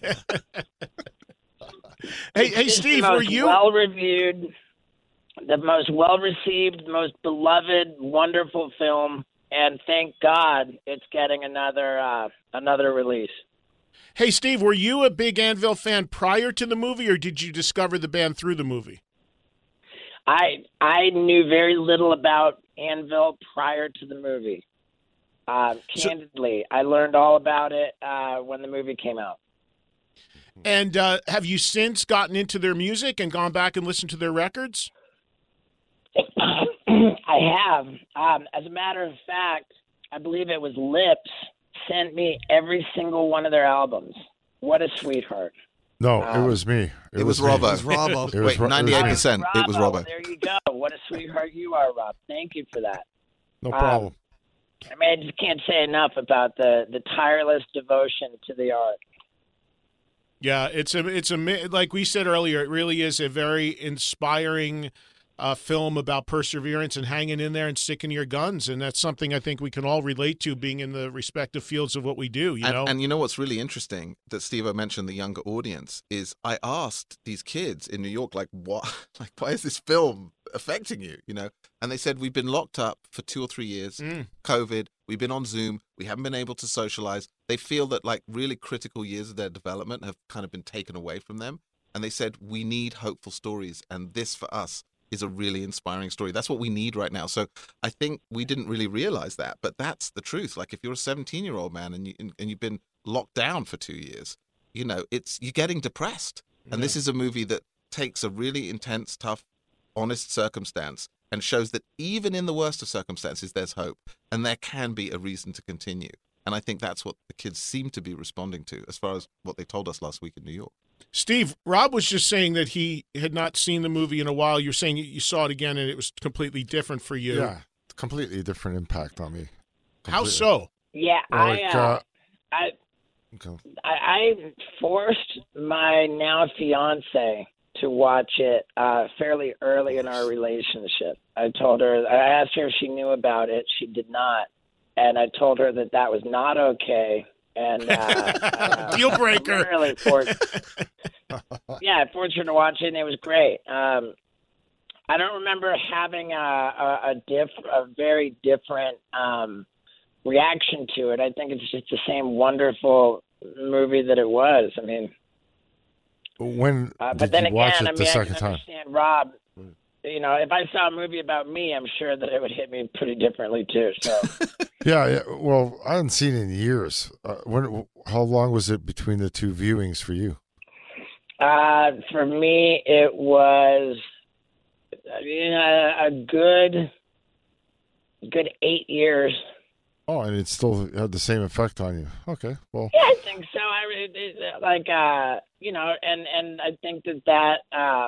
Hey, Steve, were you...
well-reviewed, the most well-received, most beloved, wonderful film. And thank God it's getting another release.
Hey, Steve, were you a big Anvil fan prior to the movie, or did you discover the band through the movie?
I knew very little about Anvil prior to the movie. Candidly, I learned all about it when the movie came out.
And have you since gotten into their music and gone back and listened to their records?
I have. As a matter of fact, I believe it was Lips sent me every single one of their albums. What a sweetheart.
No, it was me.
It was Robbo.
It was Robbo.
Wait, 98%. It was Robbo.
There you go. What a sweetheart you are, Rob. Thank you for that.
No problem.
I mean, I just can't say enough about the tireless devotion to the art.
Yeah, it's like we said earlier, it really is a very inspiring film about perseverance and hanging in there and sticking to your guns, and that's something I think we can all relate to, being in the respective fields of what we do.
And you know what's really interesting that Steve-O mentioned the younger audience is I asked these kids in New York, like, what, like, why is this film affecting you? You know, and they said we've been locked up for 2 or 3 years, COVID. We've been on Zoom. We haven't been able to socialize. They feel that like really critical years of their development have kind of been taken away from them, and they said we need hopeful stories, and this for us is a really inspiring story. That's what we need right now. So I think we didn't really realize that, but that's the truth. Like if you're a 17-year-old man and you've been locked down for 2 years, you know, you're getting depressed. And this is a movie that takes a really intense, tough, honest circumstance and shows that even in the worst of circumstances, there's hope and there can be a reason to continue. And I think that's what the kids seem to be responding to as far as what they told us last week in New York.
Steve, Rob was just saying that he had not seen the movie in a while. You're saying you saw it again and it was completely different for you.
Yeah, completely different impact on me. Completely.
How so?
Yeah, I forced my now fiance to watch it fairly early in our relationship. I asked her if she knew about it. She did not. And I told her that was not okay. And
deal breaker.
Really I forced her to watch it, and it was great. I don't remember having a very different reaction to it. I think it's just the same wonderful movie that it was. I mean,
when
but then
you watch
again,
it the second time?
Understand Rob. if I saw a movie about me, I'm sure that it would hit me pretty differently too. So.
Yeah. Well, I haven't seen it in years. How long was it between the two viewings for you?
For me, it was a good 8 years.
Oh, and it still had the same effect on you. Okay, well.
Yeah, I think so. And I think that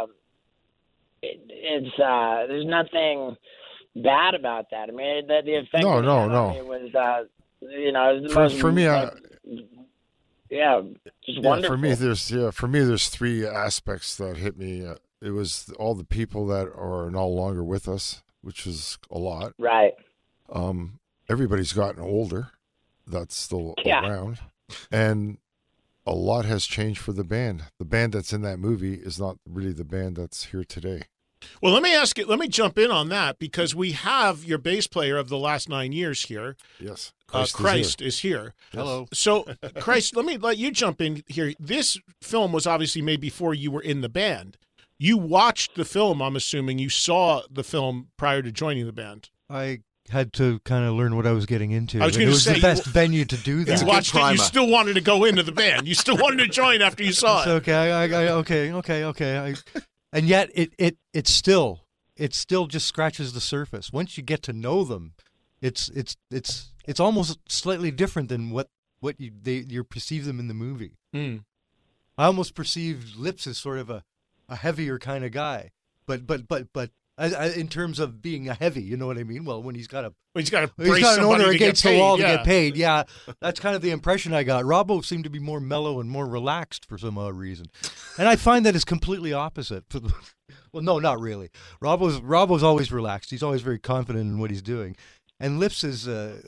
it's there's nothing bad about that. I mean, the effect.
No.
It was,
for me,
just wonderful.
For me, there's three aspects that hit me. It was all the people that are no longer with us, which is a lot.
Right.
Everybody's gotten older. That's still around. And a lot has changed for the band. The band that's in that movie is not really the band that's here today.
Well, let me jump in on that, because we have your bass player of the last 9 years here.
Yes.
Christ is here.
Hello.
So, Christ, let you jump in here. This film was obviously made before you were in the band. You watched the film, I'm assuming. You saw the film prior to joining the band.
I had to kind of learn what I was getting into.
I was going to say,
it was the best venue to do that.
You watched it, you still wanted to go into the band. You still wanted to join after you saw it.
Okay. And yet it still just scratches the surface. Once you get to know them, it's almost slightly different than what you perceive them in the movie.
Mm.
I almost perceived Lips as sort of a heavier kind of guy, but in terms of being a heavy, you know what I mean? Well, when he's got an owner against the wall to get paid, yeah, that's kind of the impression I got. Robbo seemed to be more mellow and more relaxed for some odd reason, and I find that is completely opposite. Well, no, not really. Robbo's always relaxed. He's always very confident in what he's doing, and Lips is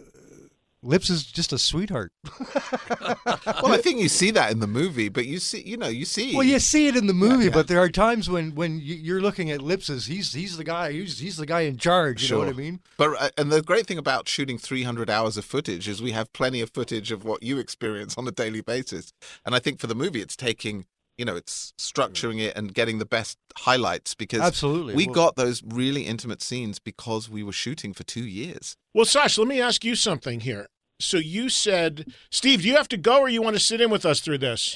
just a sweetheart.
Well, I think you see that in the movie, but you see.
Well, you see it in the movie, but there are times when you're looking at Lips as he's the guy in charge. You know what I mean?
But and the great thing about shooting 300 hours of footage is we have plenty of footage of what you experience on a daily basis. And I think for the movie, it's taking. It's structuring it and getting the best highlights, because
absolutely
we got those really intimate scenes because we were shooting for 2 years.
Well, Sash, let me ask you something here. So you said, Steve, do you have to go, or you want to sit in with us through this?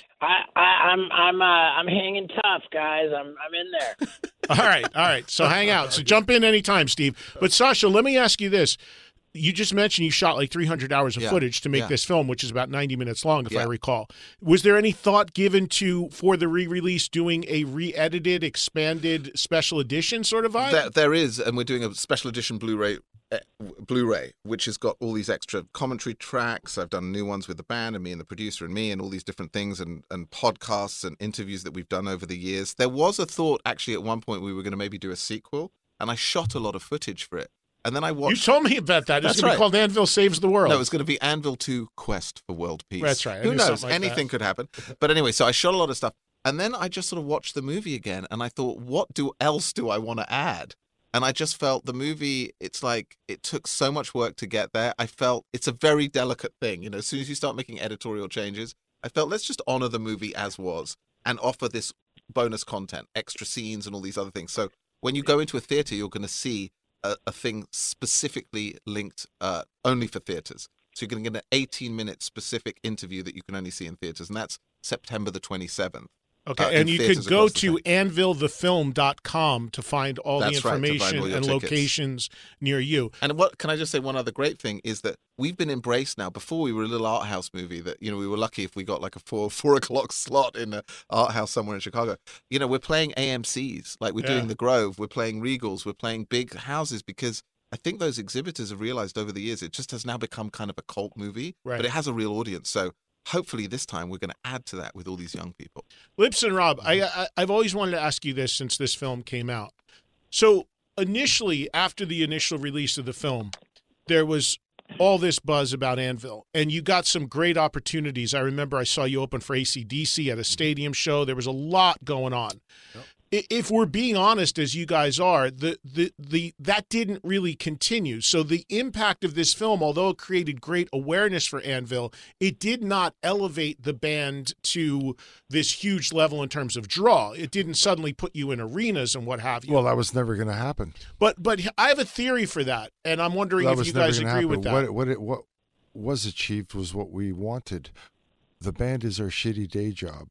I'm hanging tough, guys. I'm in there.
All right. So hang out. So jump in anytime, Steve. But Sasha, let me ask you this. You just mentioned you shot like 300 hours of footage to make this film, which is about 90 minutes long, if I recall. Was there any thought given for the re-release, doing a re-edited, expanded special edition sort of vibe?
There is, and we're doing a special edition Blu-ray, which has got all these extra commentary tracks. I've done new ones with the band and me and the producer and me, and all these different things, and podcasts and interviews that we've done over the years. There was a thought, actually, at one point we were going to maybe do a sequel, and I shot a lot of footage for it. And then I watched.
You told me about that. It's going to be called Anvil Saves the World.
No, it's going to be Anvil 2 Quest for World Peace.
That's right.
Who knows? Anything could happen. But anyway, so I shot a lot of stuff. And then I just sort of watched the movie again, and I thought, what else do I want to add? And I just felt the movie, it's like it took so much work to get there. I felt it's a very delicate thing. As soon as you start making editorial changes, I felt let's just honor the movie as was and offer this bonus content, extra scenes and all these other things. So when you go into a theater, you're going to see a thing specifically linked only for theaters. So you're going to get an 18-minute specific interview that you can only see in theaters, and that's September the 27th.
Okay, and you could go to anvilthefilm.com to find all the information and locations near you.
And can I just say one other great thing is that we've been embraced now. Before we were a little art house movie that, we were lucky if we got like a 4 o'clock slot in an art house somewhere in Chicago. We're playing AMCs, like we're doing the Grove, we're playing Regals, we're playing big houses, because I think those exhibitors have realized over the years it just has now become kind of a cult movie, but it has a real audience. So hopefully this time we're going to add to that with all these young people.
Lips and Rob, I've always wanted to ask you this since this film came out. So initially, after the initial release of the film, there was all this buzz about Anvil, and you got some great opportunities. I remember I saw you open for AC/DC at a stadium show. There was a lot going on. Yep. if we're being honest, as you guys are, that didn't really continue. So the impact of this film, although it created great awareness for Anvil, it did not elevate the band to this huge level in terms of draw. It didn't suddenly put you in arenas and what have you.
Well, that was never going to happen.
But I have a theory for that, and I'm wondering if you guys agree with that.
What was achieved was what we wanted. The band is our shitty day job.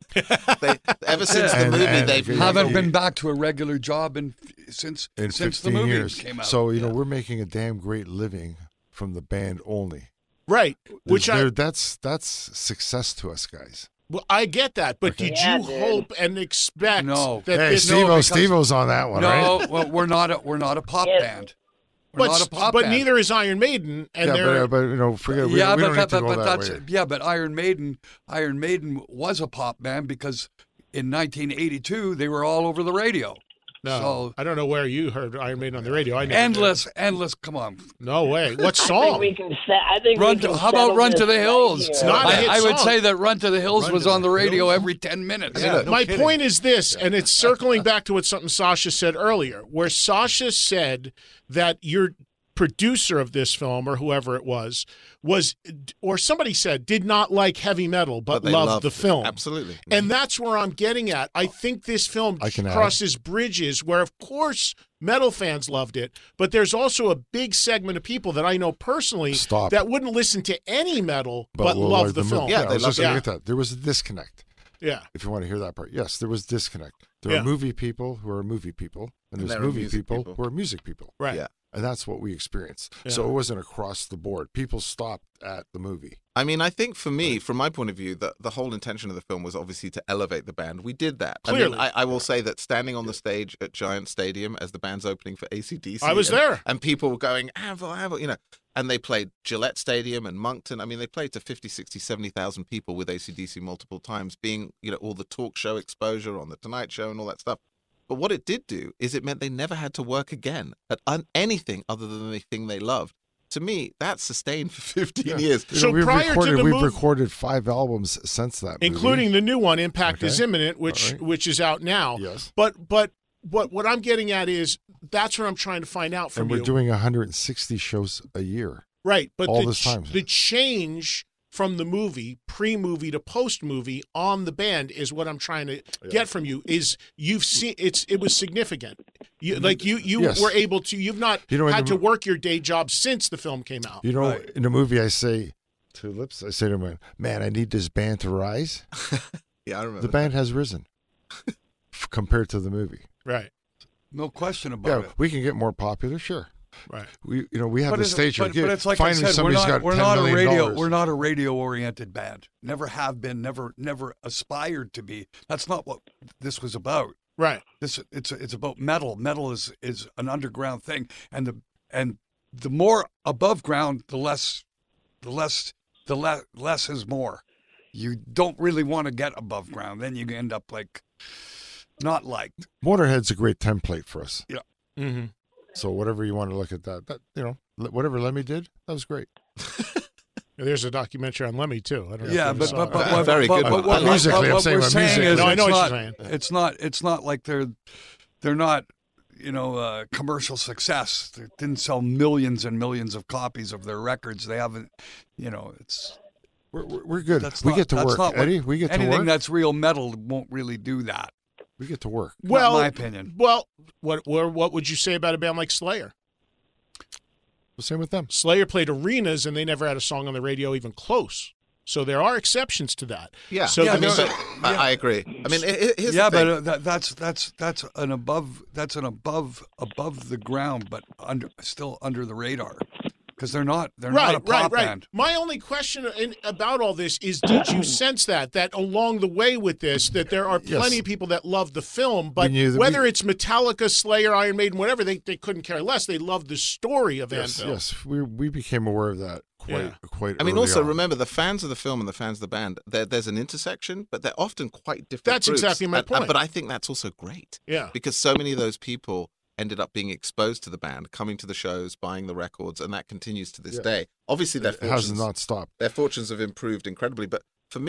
Ever since the movie, they
haven't been back to a regular job since the movie came out.
So we're making a damn great living from the band only.
Right.
That's success to us, guys.
Well, I get that, but did you hope and expect that this?
Steve-O's on that one, right?
No, well, we're not a pop band.
But neither is Iron Maiden, and
forget.
But Iron Maiden was a pop band because in 1982 they were all over the radio.
No,
so,
I don't know where you heard Iron Maiden on the radio. I never
endless. Come on,
no way. What song?
I think we can.
How about Run to the Hills?
It's not a hit
I would
song.
say that Run to the Hills was on the radio every 10 minutes.
Yeah, my point is this, and it's circling back to what something Sasha said earlier, where Sasha said that your producer of this film, or whoever it was, or somebody said, did not like heavy metal, but loved the film.
Absolutely.
And that's where I'm getting at. I think this film crosses bridges where, of course, metal fans loved it, but there's also a big segment of people that I know personally that wouldn't listen to any metal but love the film.
Yeah, they love that. There was a disconnect.
Yeah.
If you want to hear that part. Yes, there was disconnect. There are movie people who are movie people, and there's movie people who are music people.
Right. Yeah.
And that's what we experienced. Yeah. So it wasn't across the board. People stopped at the movie.
I mean, I think for me, from my point of view, the whole intention of the film was obviously to elevate the band. We did that.
Clearly.
I mean, I will say that standing on the stage at Giant Stadium as the band's opening for AC/DC.
I was there.
And people were going, Anvil, and they played Gillette Stadium and Moncton. I mean, they played to 50, 60, 70,000 people with AC/DC multiple times, being, all the talk show exposure on The Tonight Show and all that stuff. But what it did do is it meant they never had to work again at anything other than the thing they loved. To me, that's sustained for 15 years.
So
we've
we've
recorded 5 albums since that movie.
Including the new one, Impact is Imminent, which is out now.
Yes.
But what I'm getting at is that's what I'm trying to find out from you.
And we're doing 160 shows a year.
Right. But
the
change from the movie, pre-movie to post-movie on the band is what I'm trying to get from you. Is you've seen it was significant. You were able to. You've not had to work your day job since the film came out.
In the movie, I say to Lips, I say to him, "Man, I need this band to rise."
Yeah, I remember.
The band has risen compared to the movie.
Right.
No question about it.
We can get more popular, sure.
Right.
We have the stage.
But it's like I said, we're not a radio-oriented band. Never have been. Never aspired to be. That's not what this was about.
Right.
It's about metal. Metal is an underground thing, and the more above ground, the less is more. You don't really want to get above ground. Then you end up not liked.
Motorhead's a great template for us.
Yeah.
Mm-hmm.
So whatever you want to look at that whatever Lemmy did, that was great.
There's a documentary on Lemmy too. I don't know.
Yeah, but
very good.
What
musically, I'm saying
we're saying is,
I know what you're saying.
It's not like they're not commercial success. They didn't sell millions and millions of copies of their records. They haven't. It's.
We're good. We get to work, Eddie. We get to work.
Anything that's real metal won't really do that.
We get to work.
Well,
not my opinion.
Well, what would you say about a band like Slayer?
The same with them.
Slayer played arenas, and they never had a song on the radio even close. So there are exceptions to that.
Yeah.
So
I agree. I mean, here's
the
thing.
But that's an above the ground, but still under the radar. Because they're not a pop band.
My only question about all this is, did you sense that along the way with this, that there are plenty of people that love the film, but whether it's Metallica, Slayer, Iron Maiden, whatever, they couldn't care less. They loved the story of Anvil.
Yes, we became aware of that quite.
I mean, also remember the fans of the film and the fans of the band. There's an intersection, but they're often quite different.
That's
groups.
Exactly my point.
But I think that's also great.
Yeah,
because so many of those people ended up being exposed to the band, coming to the shows, buying the records, and that continues to this day. Obviously,
it has not stopped.
Their fortunes have improved incredibly, but for me,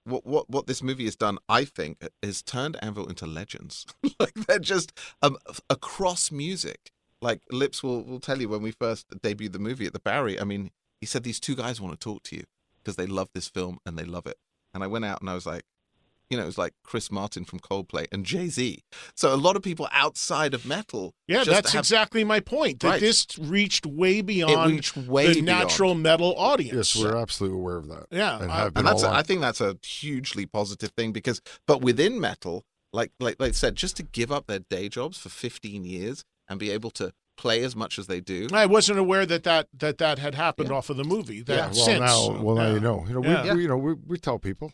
what this movie has done, I think, is turned Anvil into legends. Like they're just across music. Like Lips will tell you when we first debuted the movie at the Barry. I mean, he said these two guys want to talk to you because they love this film and they love it. And I went out and I was like, it was like Chris Martin from Coldplay and Jay-Z. So a lot of people outside of metal.
Yeah, that's exactly my point. That this reached way beyond the natural metal audience.
Yes, we're absolutely aware of that.
Yeah,
and I think that's a hugely positive thing but within metal, like I said, just to give up their day jobs for 15 years and be able to play as much as they do.
I wasn't aware that had happened off of the movie.
Now you know. We tell people.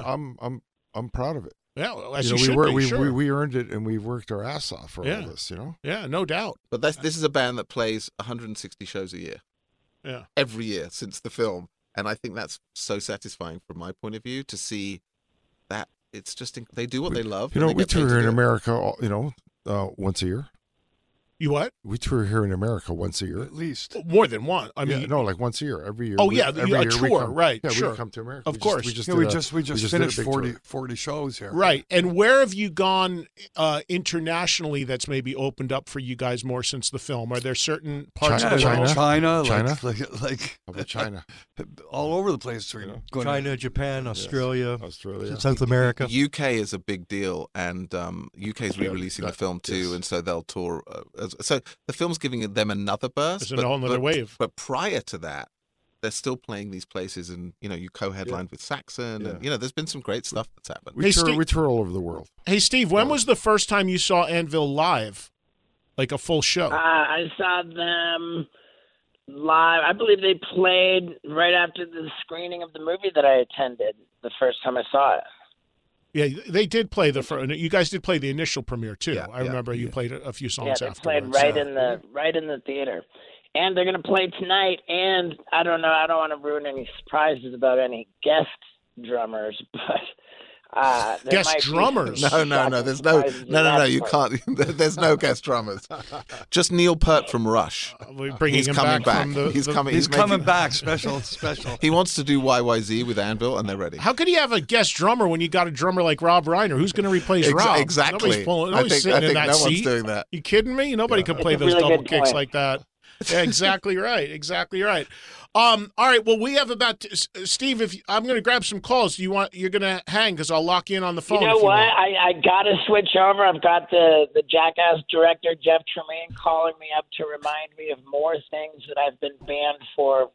I'm proud of it.
Yeah, well, as you should be,
we earned it, and we worked our ass off for all this.
Yeah, no doubt.
But this is a band that plays 160 shows a year.
Yeah,
every year since the film, and I think that's so satisfying from my point of view to see that it's just they do what they love.
We tour here in America, once a year.
You what?
We tour here in America once a year.
At least.
More than one. I mean,
like once a year, every year.
Oh, a tour, right.
Yeah,
sure.
we come to America.
Of course.
We just
finished 40 shows here.
Right. And where have you gone internationally that's maybe opened up for you guys more since the film? Are there certain parts of the world?
China.
How about China?
All over the place.
China, Japan, Australia, South America.
UK is a big deal, and UK is re-releasing the film too, and so they'll tour. So the film's giving them another burst.
It's a whole other wave.
But prior to that, they're still playing these places, and you co-headlined with Saxon, and there's been some great stuff that's happened.
We tour all over the world.
Hey, Steve, when was the first time you saw Anvil live, like a full show?
I saw them live. I believe they played right after the screening of the movie that I attended. The first time I saw it.
Yeah, they did play you guys did play the initial premiere too. I remember you played a few songs afterwards.
Yeah, they played right in the theater, and they're going to play tonight. And I don't know. I don't want to ruin any surprises about any guest drummers, but
guest drummers.
No. There's no. You can't. There's no guest drummers. Just Neil Peart from Rush.
He's coming back.
He's
coming back. Special.
He wants to do YYZ with Anvil, and they're ready.
How could you have a guest drummer when you got a drummer like Rob Reiner? Who's going to replace Rob?
Exactly.
Nobody's sitting in that
no
seat.
One's doing that.
You kidding me? Nobody can play those double kicks like that. Yeah, exactly right. Exactly right. All right. Well, we have about Steve. I'm going to grab some calls. You're going to hang because I'll lock you in on the phone.
You know what? I got to switch over. I've got the Jackass director Jeff Tremaine calling me up to remind me of more things that I've been banned from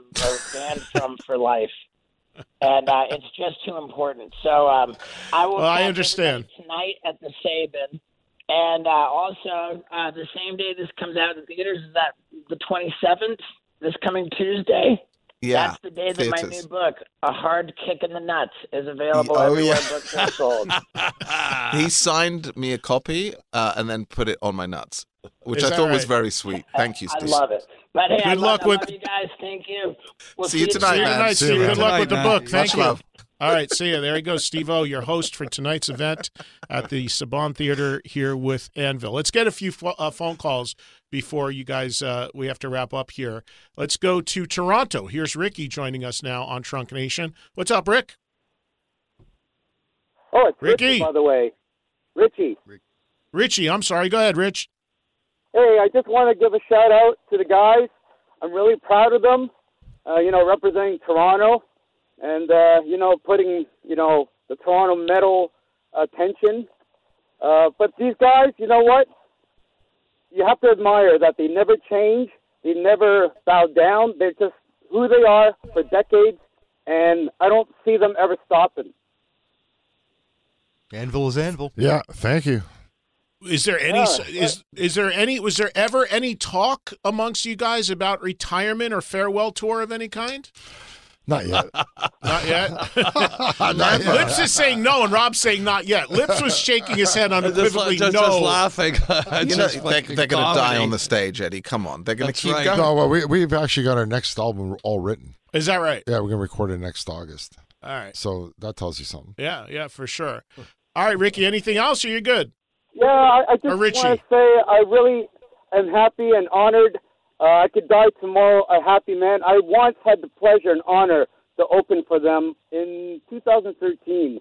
for life, and it's just too important. So I will.
I understand
tonight at the Sabin. And also, the same day this comes out in theaters is that the 27th, this coming Tuesday.
Yeah,
that's the day that my new book, A Hard Kick in the Nuts, is available everywhere books are sold.
He signed me a copy and then put it on my nuts, which I thought was very sweet. Thank you, Steve.
I love it. But hey,
good luck with
you guys. Thank you. We'll
see you tonight, man.
Steve. Good luck with the book. Thank you.
Love.
All right, see you. There you go, Steve-O, your host for tonight's event at the Saban Theater here with Anvil. Let's get a few phone calls before you guys, we have to wrap up here. Let's go to Toronto. Here's Ricky joining us now on Trunk Nation. What's up, Rick?
Oh, it's Ricky, by the way.
Richie, I'm sorry. Go ahead, Rich.
Hey, I just want to give a shout-out to the guys. I'm really proud of them, representing Toronto. And, putting, the Toronto metal attention. But these guys, you know what? You have to admire that they never change. They never bow down. They're just who they are for decades, and I don't see them ever stopping.
Anvil is Anvil.
Yeah, thank you.
Was there ever any talk amongst you guys about retirement or farewell tour of any kind?
Not yet.
Not yet? Lips is saying no, and Rob's saying not yet. Lips was shaking his head unequivocally no.
Just laughing.
They're going to die on the stage, Eddie. Come on. They're going to keep going.
No, well, we've actually got our next album all written.
Is that right?
Yeah, we're going to record it next August.
All right.
So that tells you something.
Yeah, for sure. All right, Ricky, anything else, or you're good?
Yeah, I just want to say I really am happy and honored. I could die tomorrow a happy man. I once had the pleasure and honor to open for them in 2013.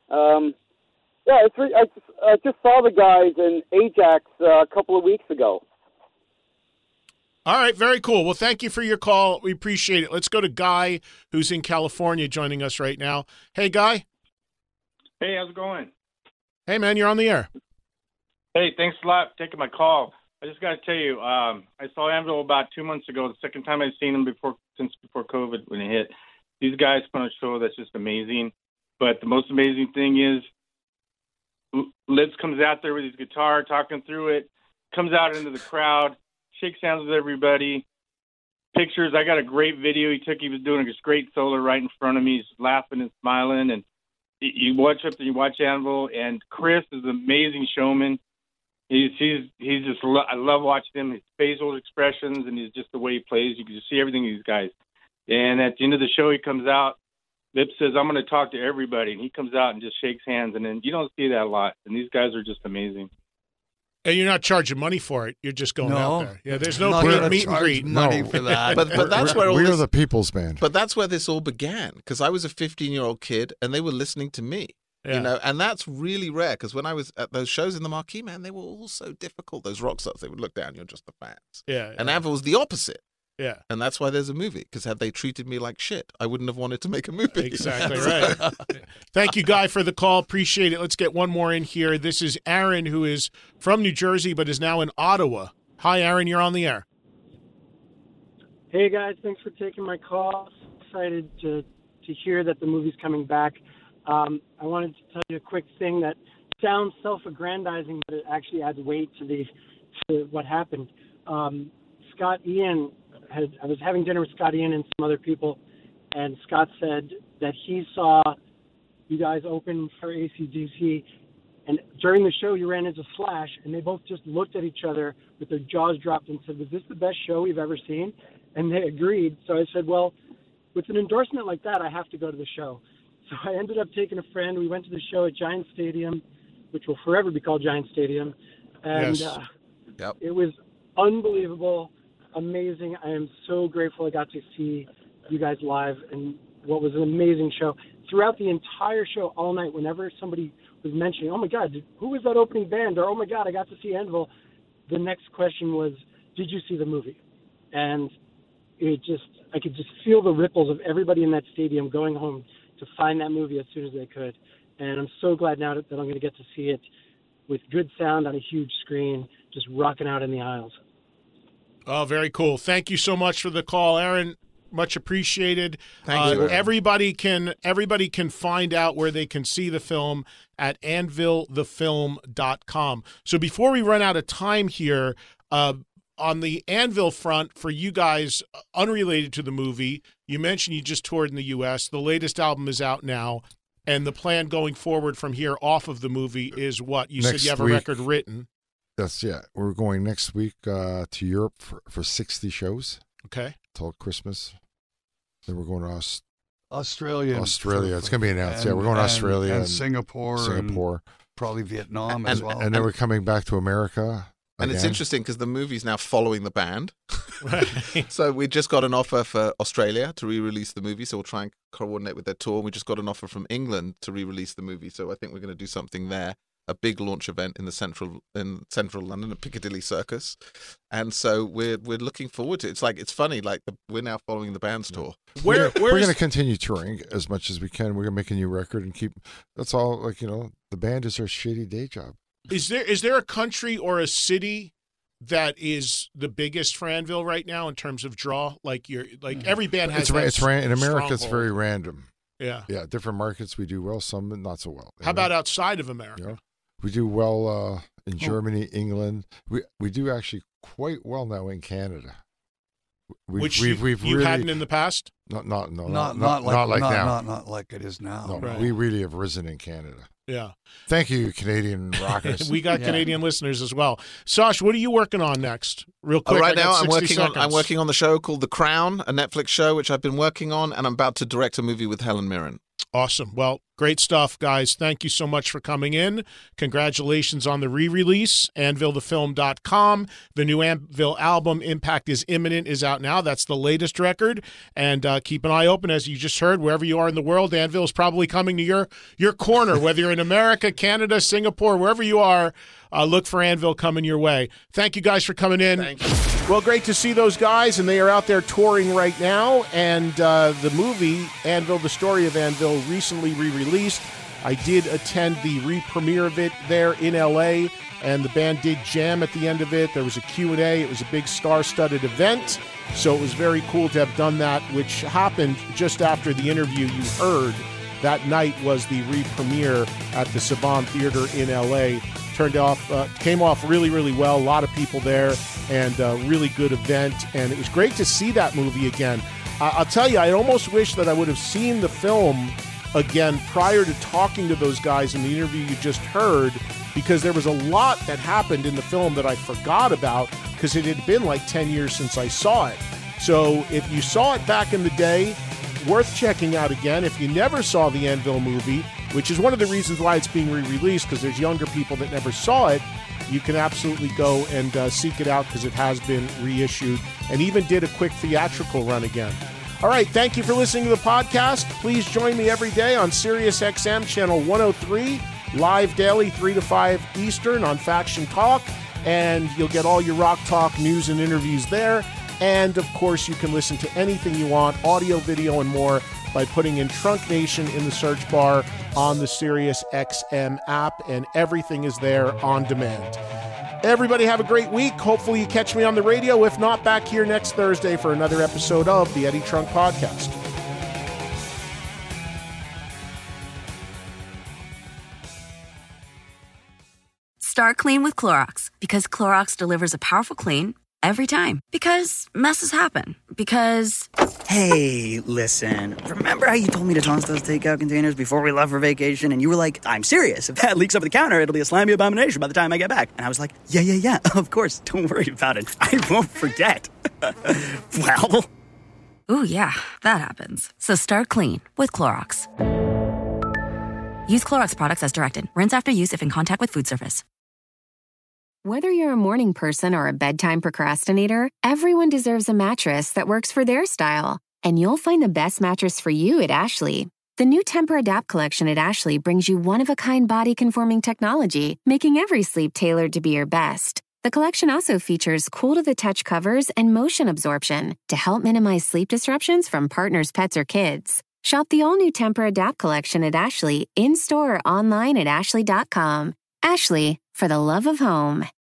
I just saw the guys in Ajax a couple of weeks ago.
All right, very cool. Well, thank you for your call. We appreciate it. Let's go to Guy, who's in California, joining us right now. Hey, Guy.
Hey, how's it going?
Hey, man, you're on the air.
Hey, thanks a lot for taking my call. I just got to tell you, I saw Anvil about 2 months ago, the second time I've seen them since before COVID when it hit. These guys put on a show that's just amazing. But the most amazing thing is Lips comes out there with his guitar, talking through it, comes out into the crowd, shakes hands with everybody. Pictures, I got a great video he took. He was doing a great solo right in front of me. He's laughing and smiling. And you watch up and you watch Anvil, and Chris is an amazing showman. He's just, I love watching him, his facial expressions, and he's just the way he plays. You can just see everything in these guys. And at the end of the show, he comes out, Lips says, I'm going to talk to everybody. And he comes out and just shakes hands. And then you don't see that a lot. And these guys are just amazing.
And you're not charging money for it. You're just going out there. Yeah, there's no meet and greet.
Money for that. But that's where
we're the people's band.
But that's where this all began, because I was a 15-year-old kid and they were listening to me.
Yeah.
You know, and that's really rare, because when I was at those shows in the Marquee, man, they were all so difficult. Those rock stars, they would look down, you're just the fans.
Yeah.
And Anvil was the opposite.
Yeah.
And that's why there's a movie, because had they treated me like shit, I wouldn't have wanted to make a movie.
Exactly right. Thank you, Guy, for the call. Appreciate it. Let's get one more in here. This is Aaron, who is from New Jersey but is now in Ottawa. Hi, Aaron. You're on the air.
Hey, guys. Thanks for taking my call. Excited to hear that the movie's coming back. I wanted to tell you a quick thing that sounds self-aggrandizing, but it actually adds weight to what happened. Scott Ian I was having dinner with Scott Ian and some other people, and Scott said that he saw you guys open for AC/DC, and during the show you ran into Slash, and they both just looked at each other with their jaws dropped and said, was this the best show we've ever seen? And they agreed. So I said, well, with an endorsement like that, I have to go to the show. So I ended up taking a friend. We went to the show at Giant Stadium, which will forever be called Giant Stadium. And
Yep.
It was unbelievable, amazing. I am so grateful I got to see you guys live, and what was an amazing show. Throughout the entire show, all night, whenever somebody was mentioning, oh, my God, who was that opening band? Or, oh, my God, I got to see Anvil. The next question was, did you see the movie? And I could just feel the ripples of everybody in that stadium going home to find that movie as soon as they could. And I'm so glad now that I'm going to get to see it with good sound on a huge screen, just rocking out in the aisles.
Oh, very cool. Thank you so much for the call, Aaron. Much appreciated.
Thank you.
Everybody can find out where they can see the film at anvilthefilm.com. So before we run out of time here, on the Anvil front, for you guys unrelated to the movie, you mentioned you just toured in the U.S. The latest album is out now, and the plan going forward from here off of the movie is what? You said you have a record written.
We're going next week to Europe for 60 shows.
Okay.
Till Christmas. Then we're going to
Australia.
It's going to be announced. We're going to Australia
and Singapore. And probably Vietnam as well.
And then we're coming back to America.
And it's interesting because the movie's now following the band. So we just got an offer for Australia to re-release the movie. So we'll try and coordinate with their tour. We just got an offer from England to re-release the movie. So I think we're going to do something there. A big launch event in central London, at Piccadilly Circus, and so we're looking forward to it. It's funny, we're now following the band's tour.
We're going to continue touring as much as we can. We're going to make a new record and keep. That's all. The band is our shitty day job.
Is there a country or a city that is the biggest for Anvil right now in terms of draw? Every band has.
In America, it's very random.
Yeah.
Different markets we do well, some not so well.
How about outside of America?
We do well in Germany, England. We do actually quite well now in Canada.
Which you really, hadn't in the past?
Not like now.
Not like it is now.
No, right. We really have risen in Canada.
Yeah.
Thank you, Canadian rockers.
We got Canadian listeners as well. Sash, what are you working on next? Real quick.
Right now, I'm working on the show called The Crown, a Netflix show which I've been working on, and I'm about to direct a movie with Helen Mirren.
Awesome. Well, great stuff, guys. Thank you so much for coming in. Congratulations on the re-release, AnvilTheFilm.com. The new Anvil album, Impact is Imminent, is out now. That's the latest record. And keep an eye open, as you just heard, wherever you are in the world. Anvil is probably coming to your corner, whether you're in America, Canada, Singapore, wherever you are. Look for Anvil coming your way. Thank you guys for coming in.
Thank you.
Well, great to see those guys, and they are out there touring right now. And the movie, Anvil, The Story of Anvil, recently re-released. I did attend the re-premiere of it there in L.A., and the band did jam at the end of it. There was a Q&A. It was a big star-studded event, so it was very cool to have done that, which happened just after the interview you heard. That night was the re-premiere at the Saban Theater in L.A., came off really, really well. A lot of people there, and a really good event. And it was great to see that movie again. I'll tell you, I almost wish that I would have seen the film again prior to talking to those guys in the interview you just heard, because there was a lot that happened in the film that I forgot about because it had been like 10 years since I saw it. So if you saw it back in the day, worth checking out again. If you never saw the Anvil movie, which is one of the reasons why it's being re-released, because there's younger people that never saw it, you can absolutely go and seek it out, because it has been reissued and even did a quick theatrical run again. All right, thank you for listening to the podcast. Please join me every day on Sirius XM Channel 103, live daily 3 to 5 Eastern on Faction Talk, and you'll get all your Rock Talk news and interviews there. And, of course, you can listen to anything you want, audio, video, and more, by putting in Trunk Nation in the search bar on the Sirius XM app, and everything is there on demand. Everybody have a great week. Hopefully you catch me on the radio. If not, back here next Thursday for another episode of the Eddie Trunk Podcast.
Start clean with Clorox, because Clorox delivers a powerful clean every time. Because messes happen. Because...
Hey, listen. Remember how you told me to toss those takeout containers before we left for vacation? And you were like, I'm serious. If that leaks over the counter, it'll be a slimy abomination by the time I get back. And I was like, yeah, of course. Don't worry about it. I won't forget. Well...
Ooh, yeah, that happens. So start clean with Clorox. Use Clorox products as directed. Rinse after use if in contact with food surface.
Whether you're a morning person or a bedtime procrastinator, everyone deserves a mattress that works for their style. And you'll find the best mattress for you at Ashley. The new Tempur-Adapt collection at Ashley brings you one-of-a-kind body-conforming technology, making every sleep tailored to be your best. The collection also features cool-to-the-touch covers and motion absorption to help minimize sleep disruptions from partners, pets, or kids. Shop the all-new Tempur-Adapt collection at Ashley, in-store or online at ashley.com. Ashley, for the love of home.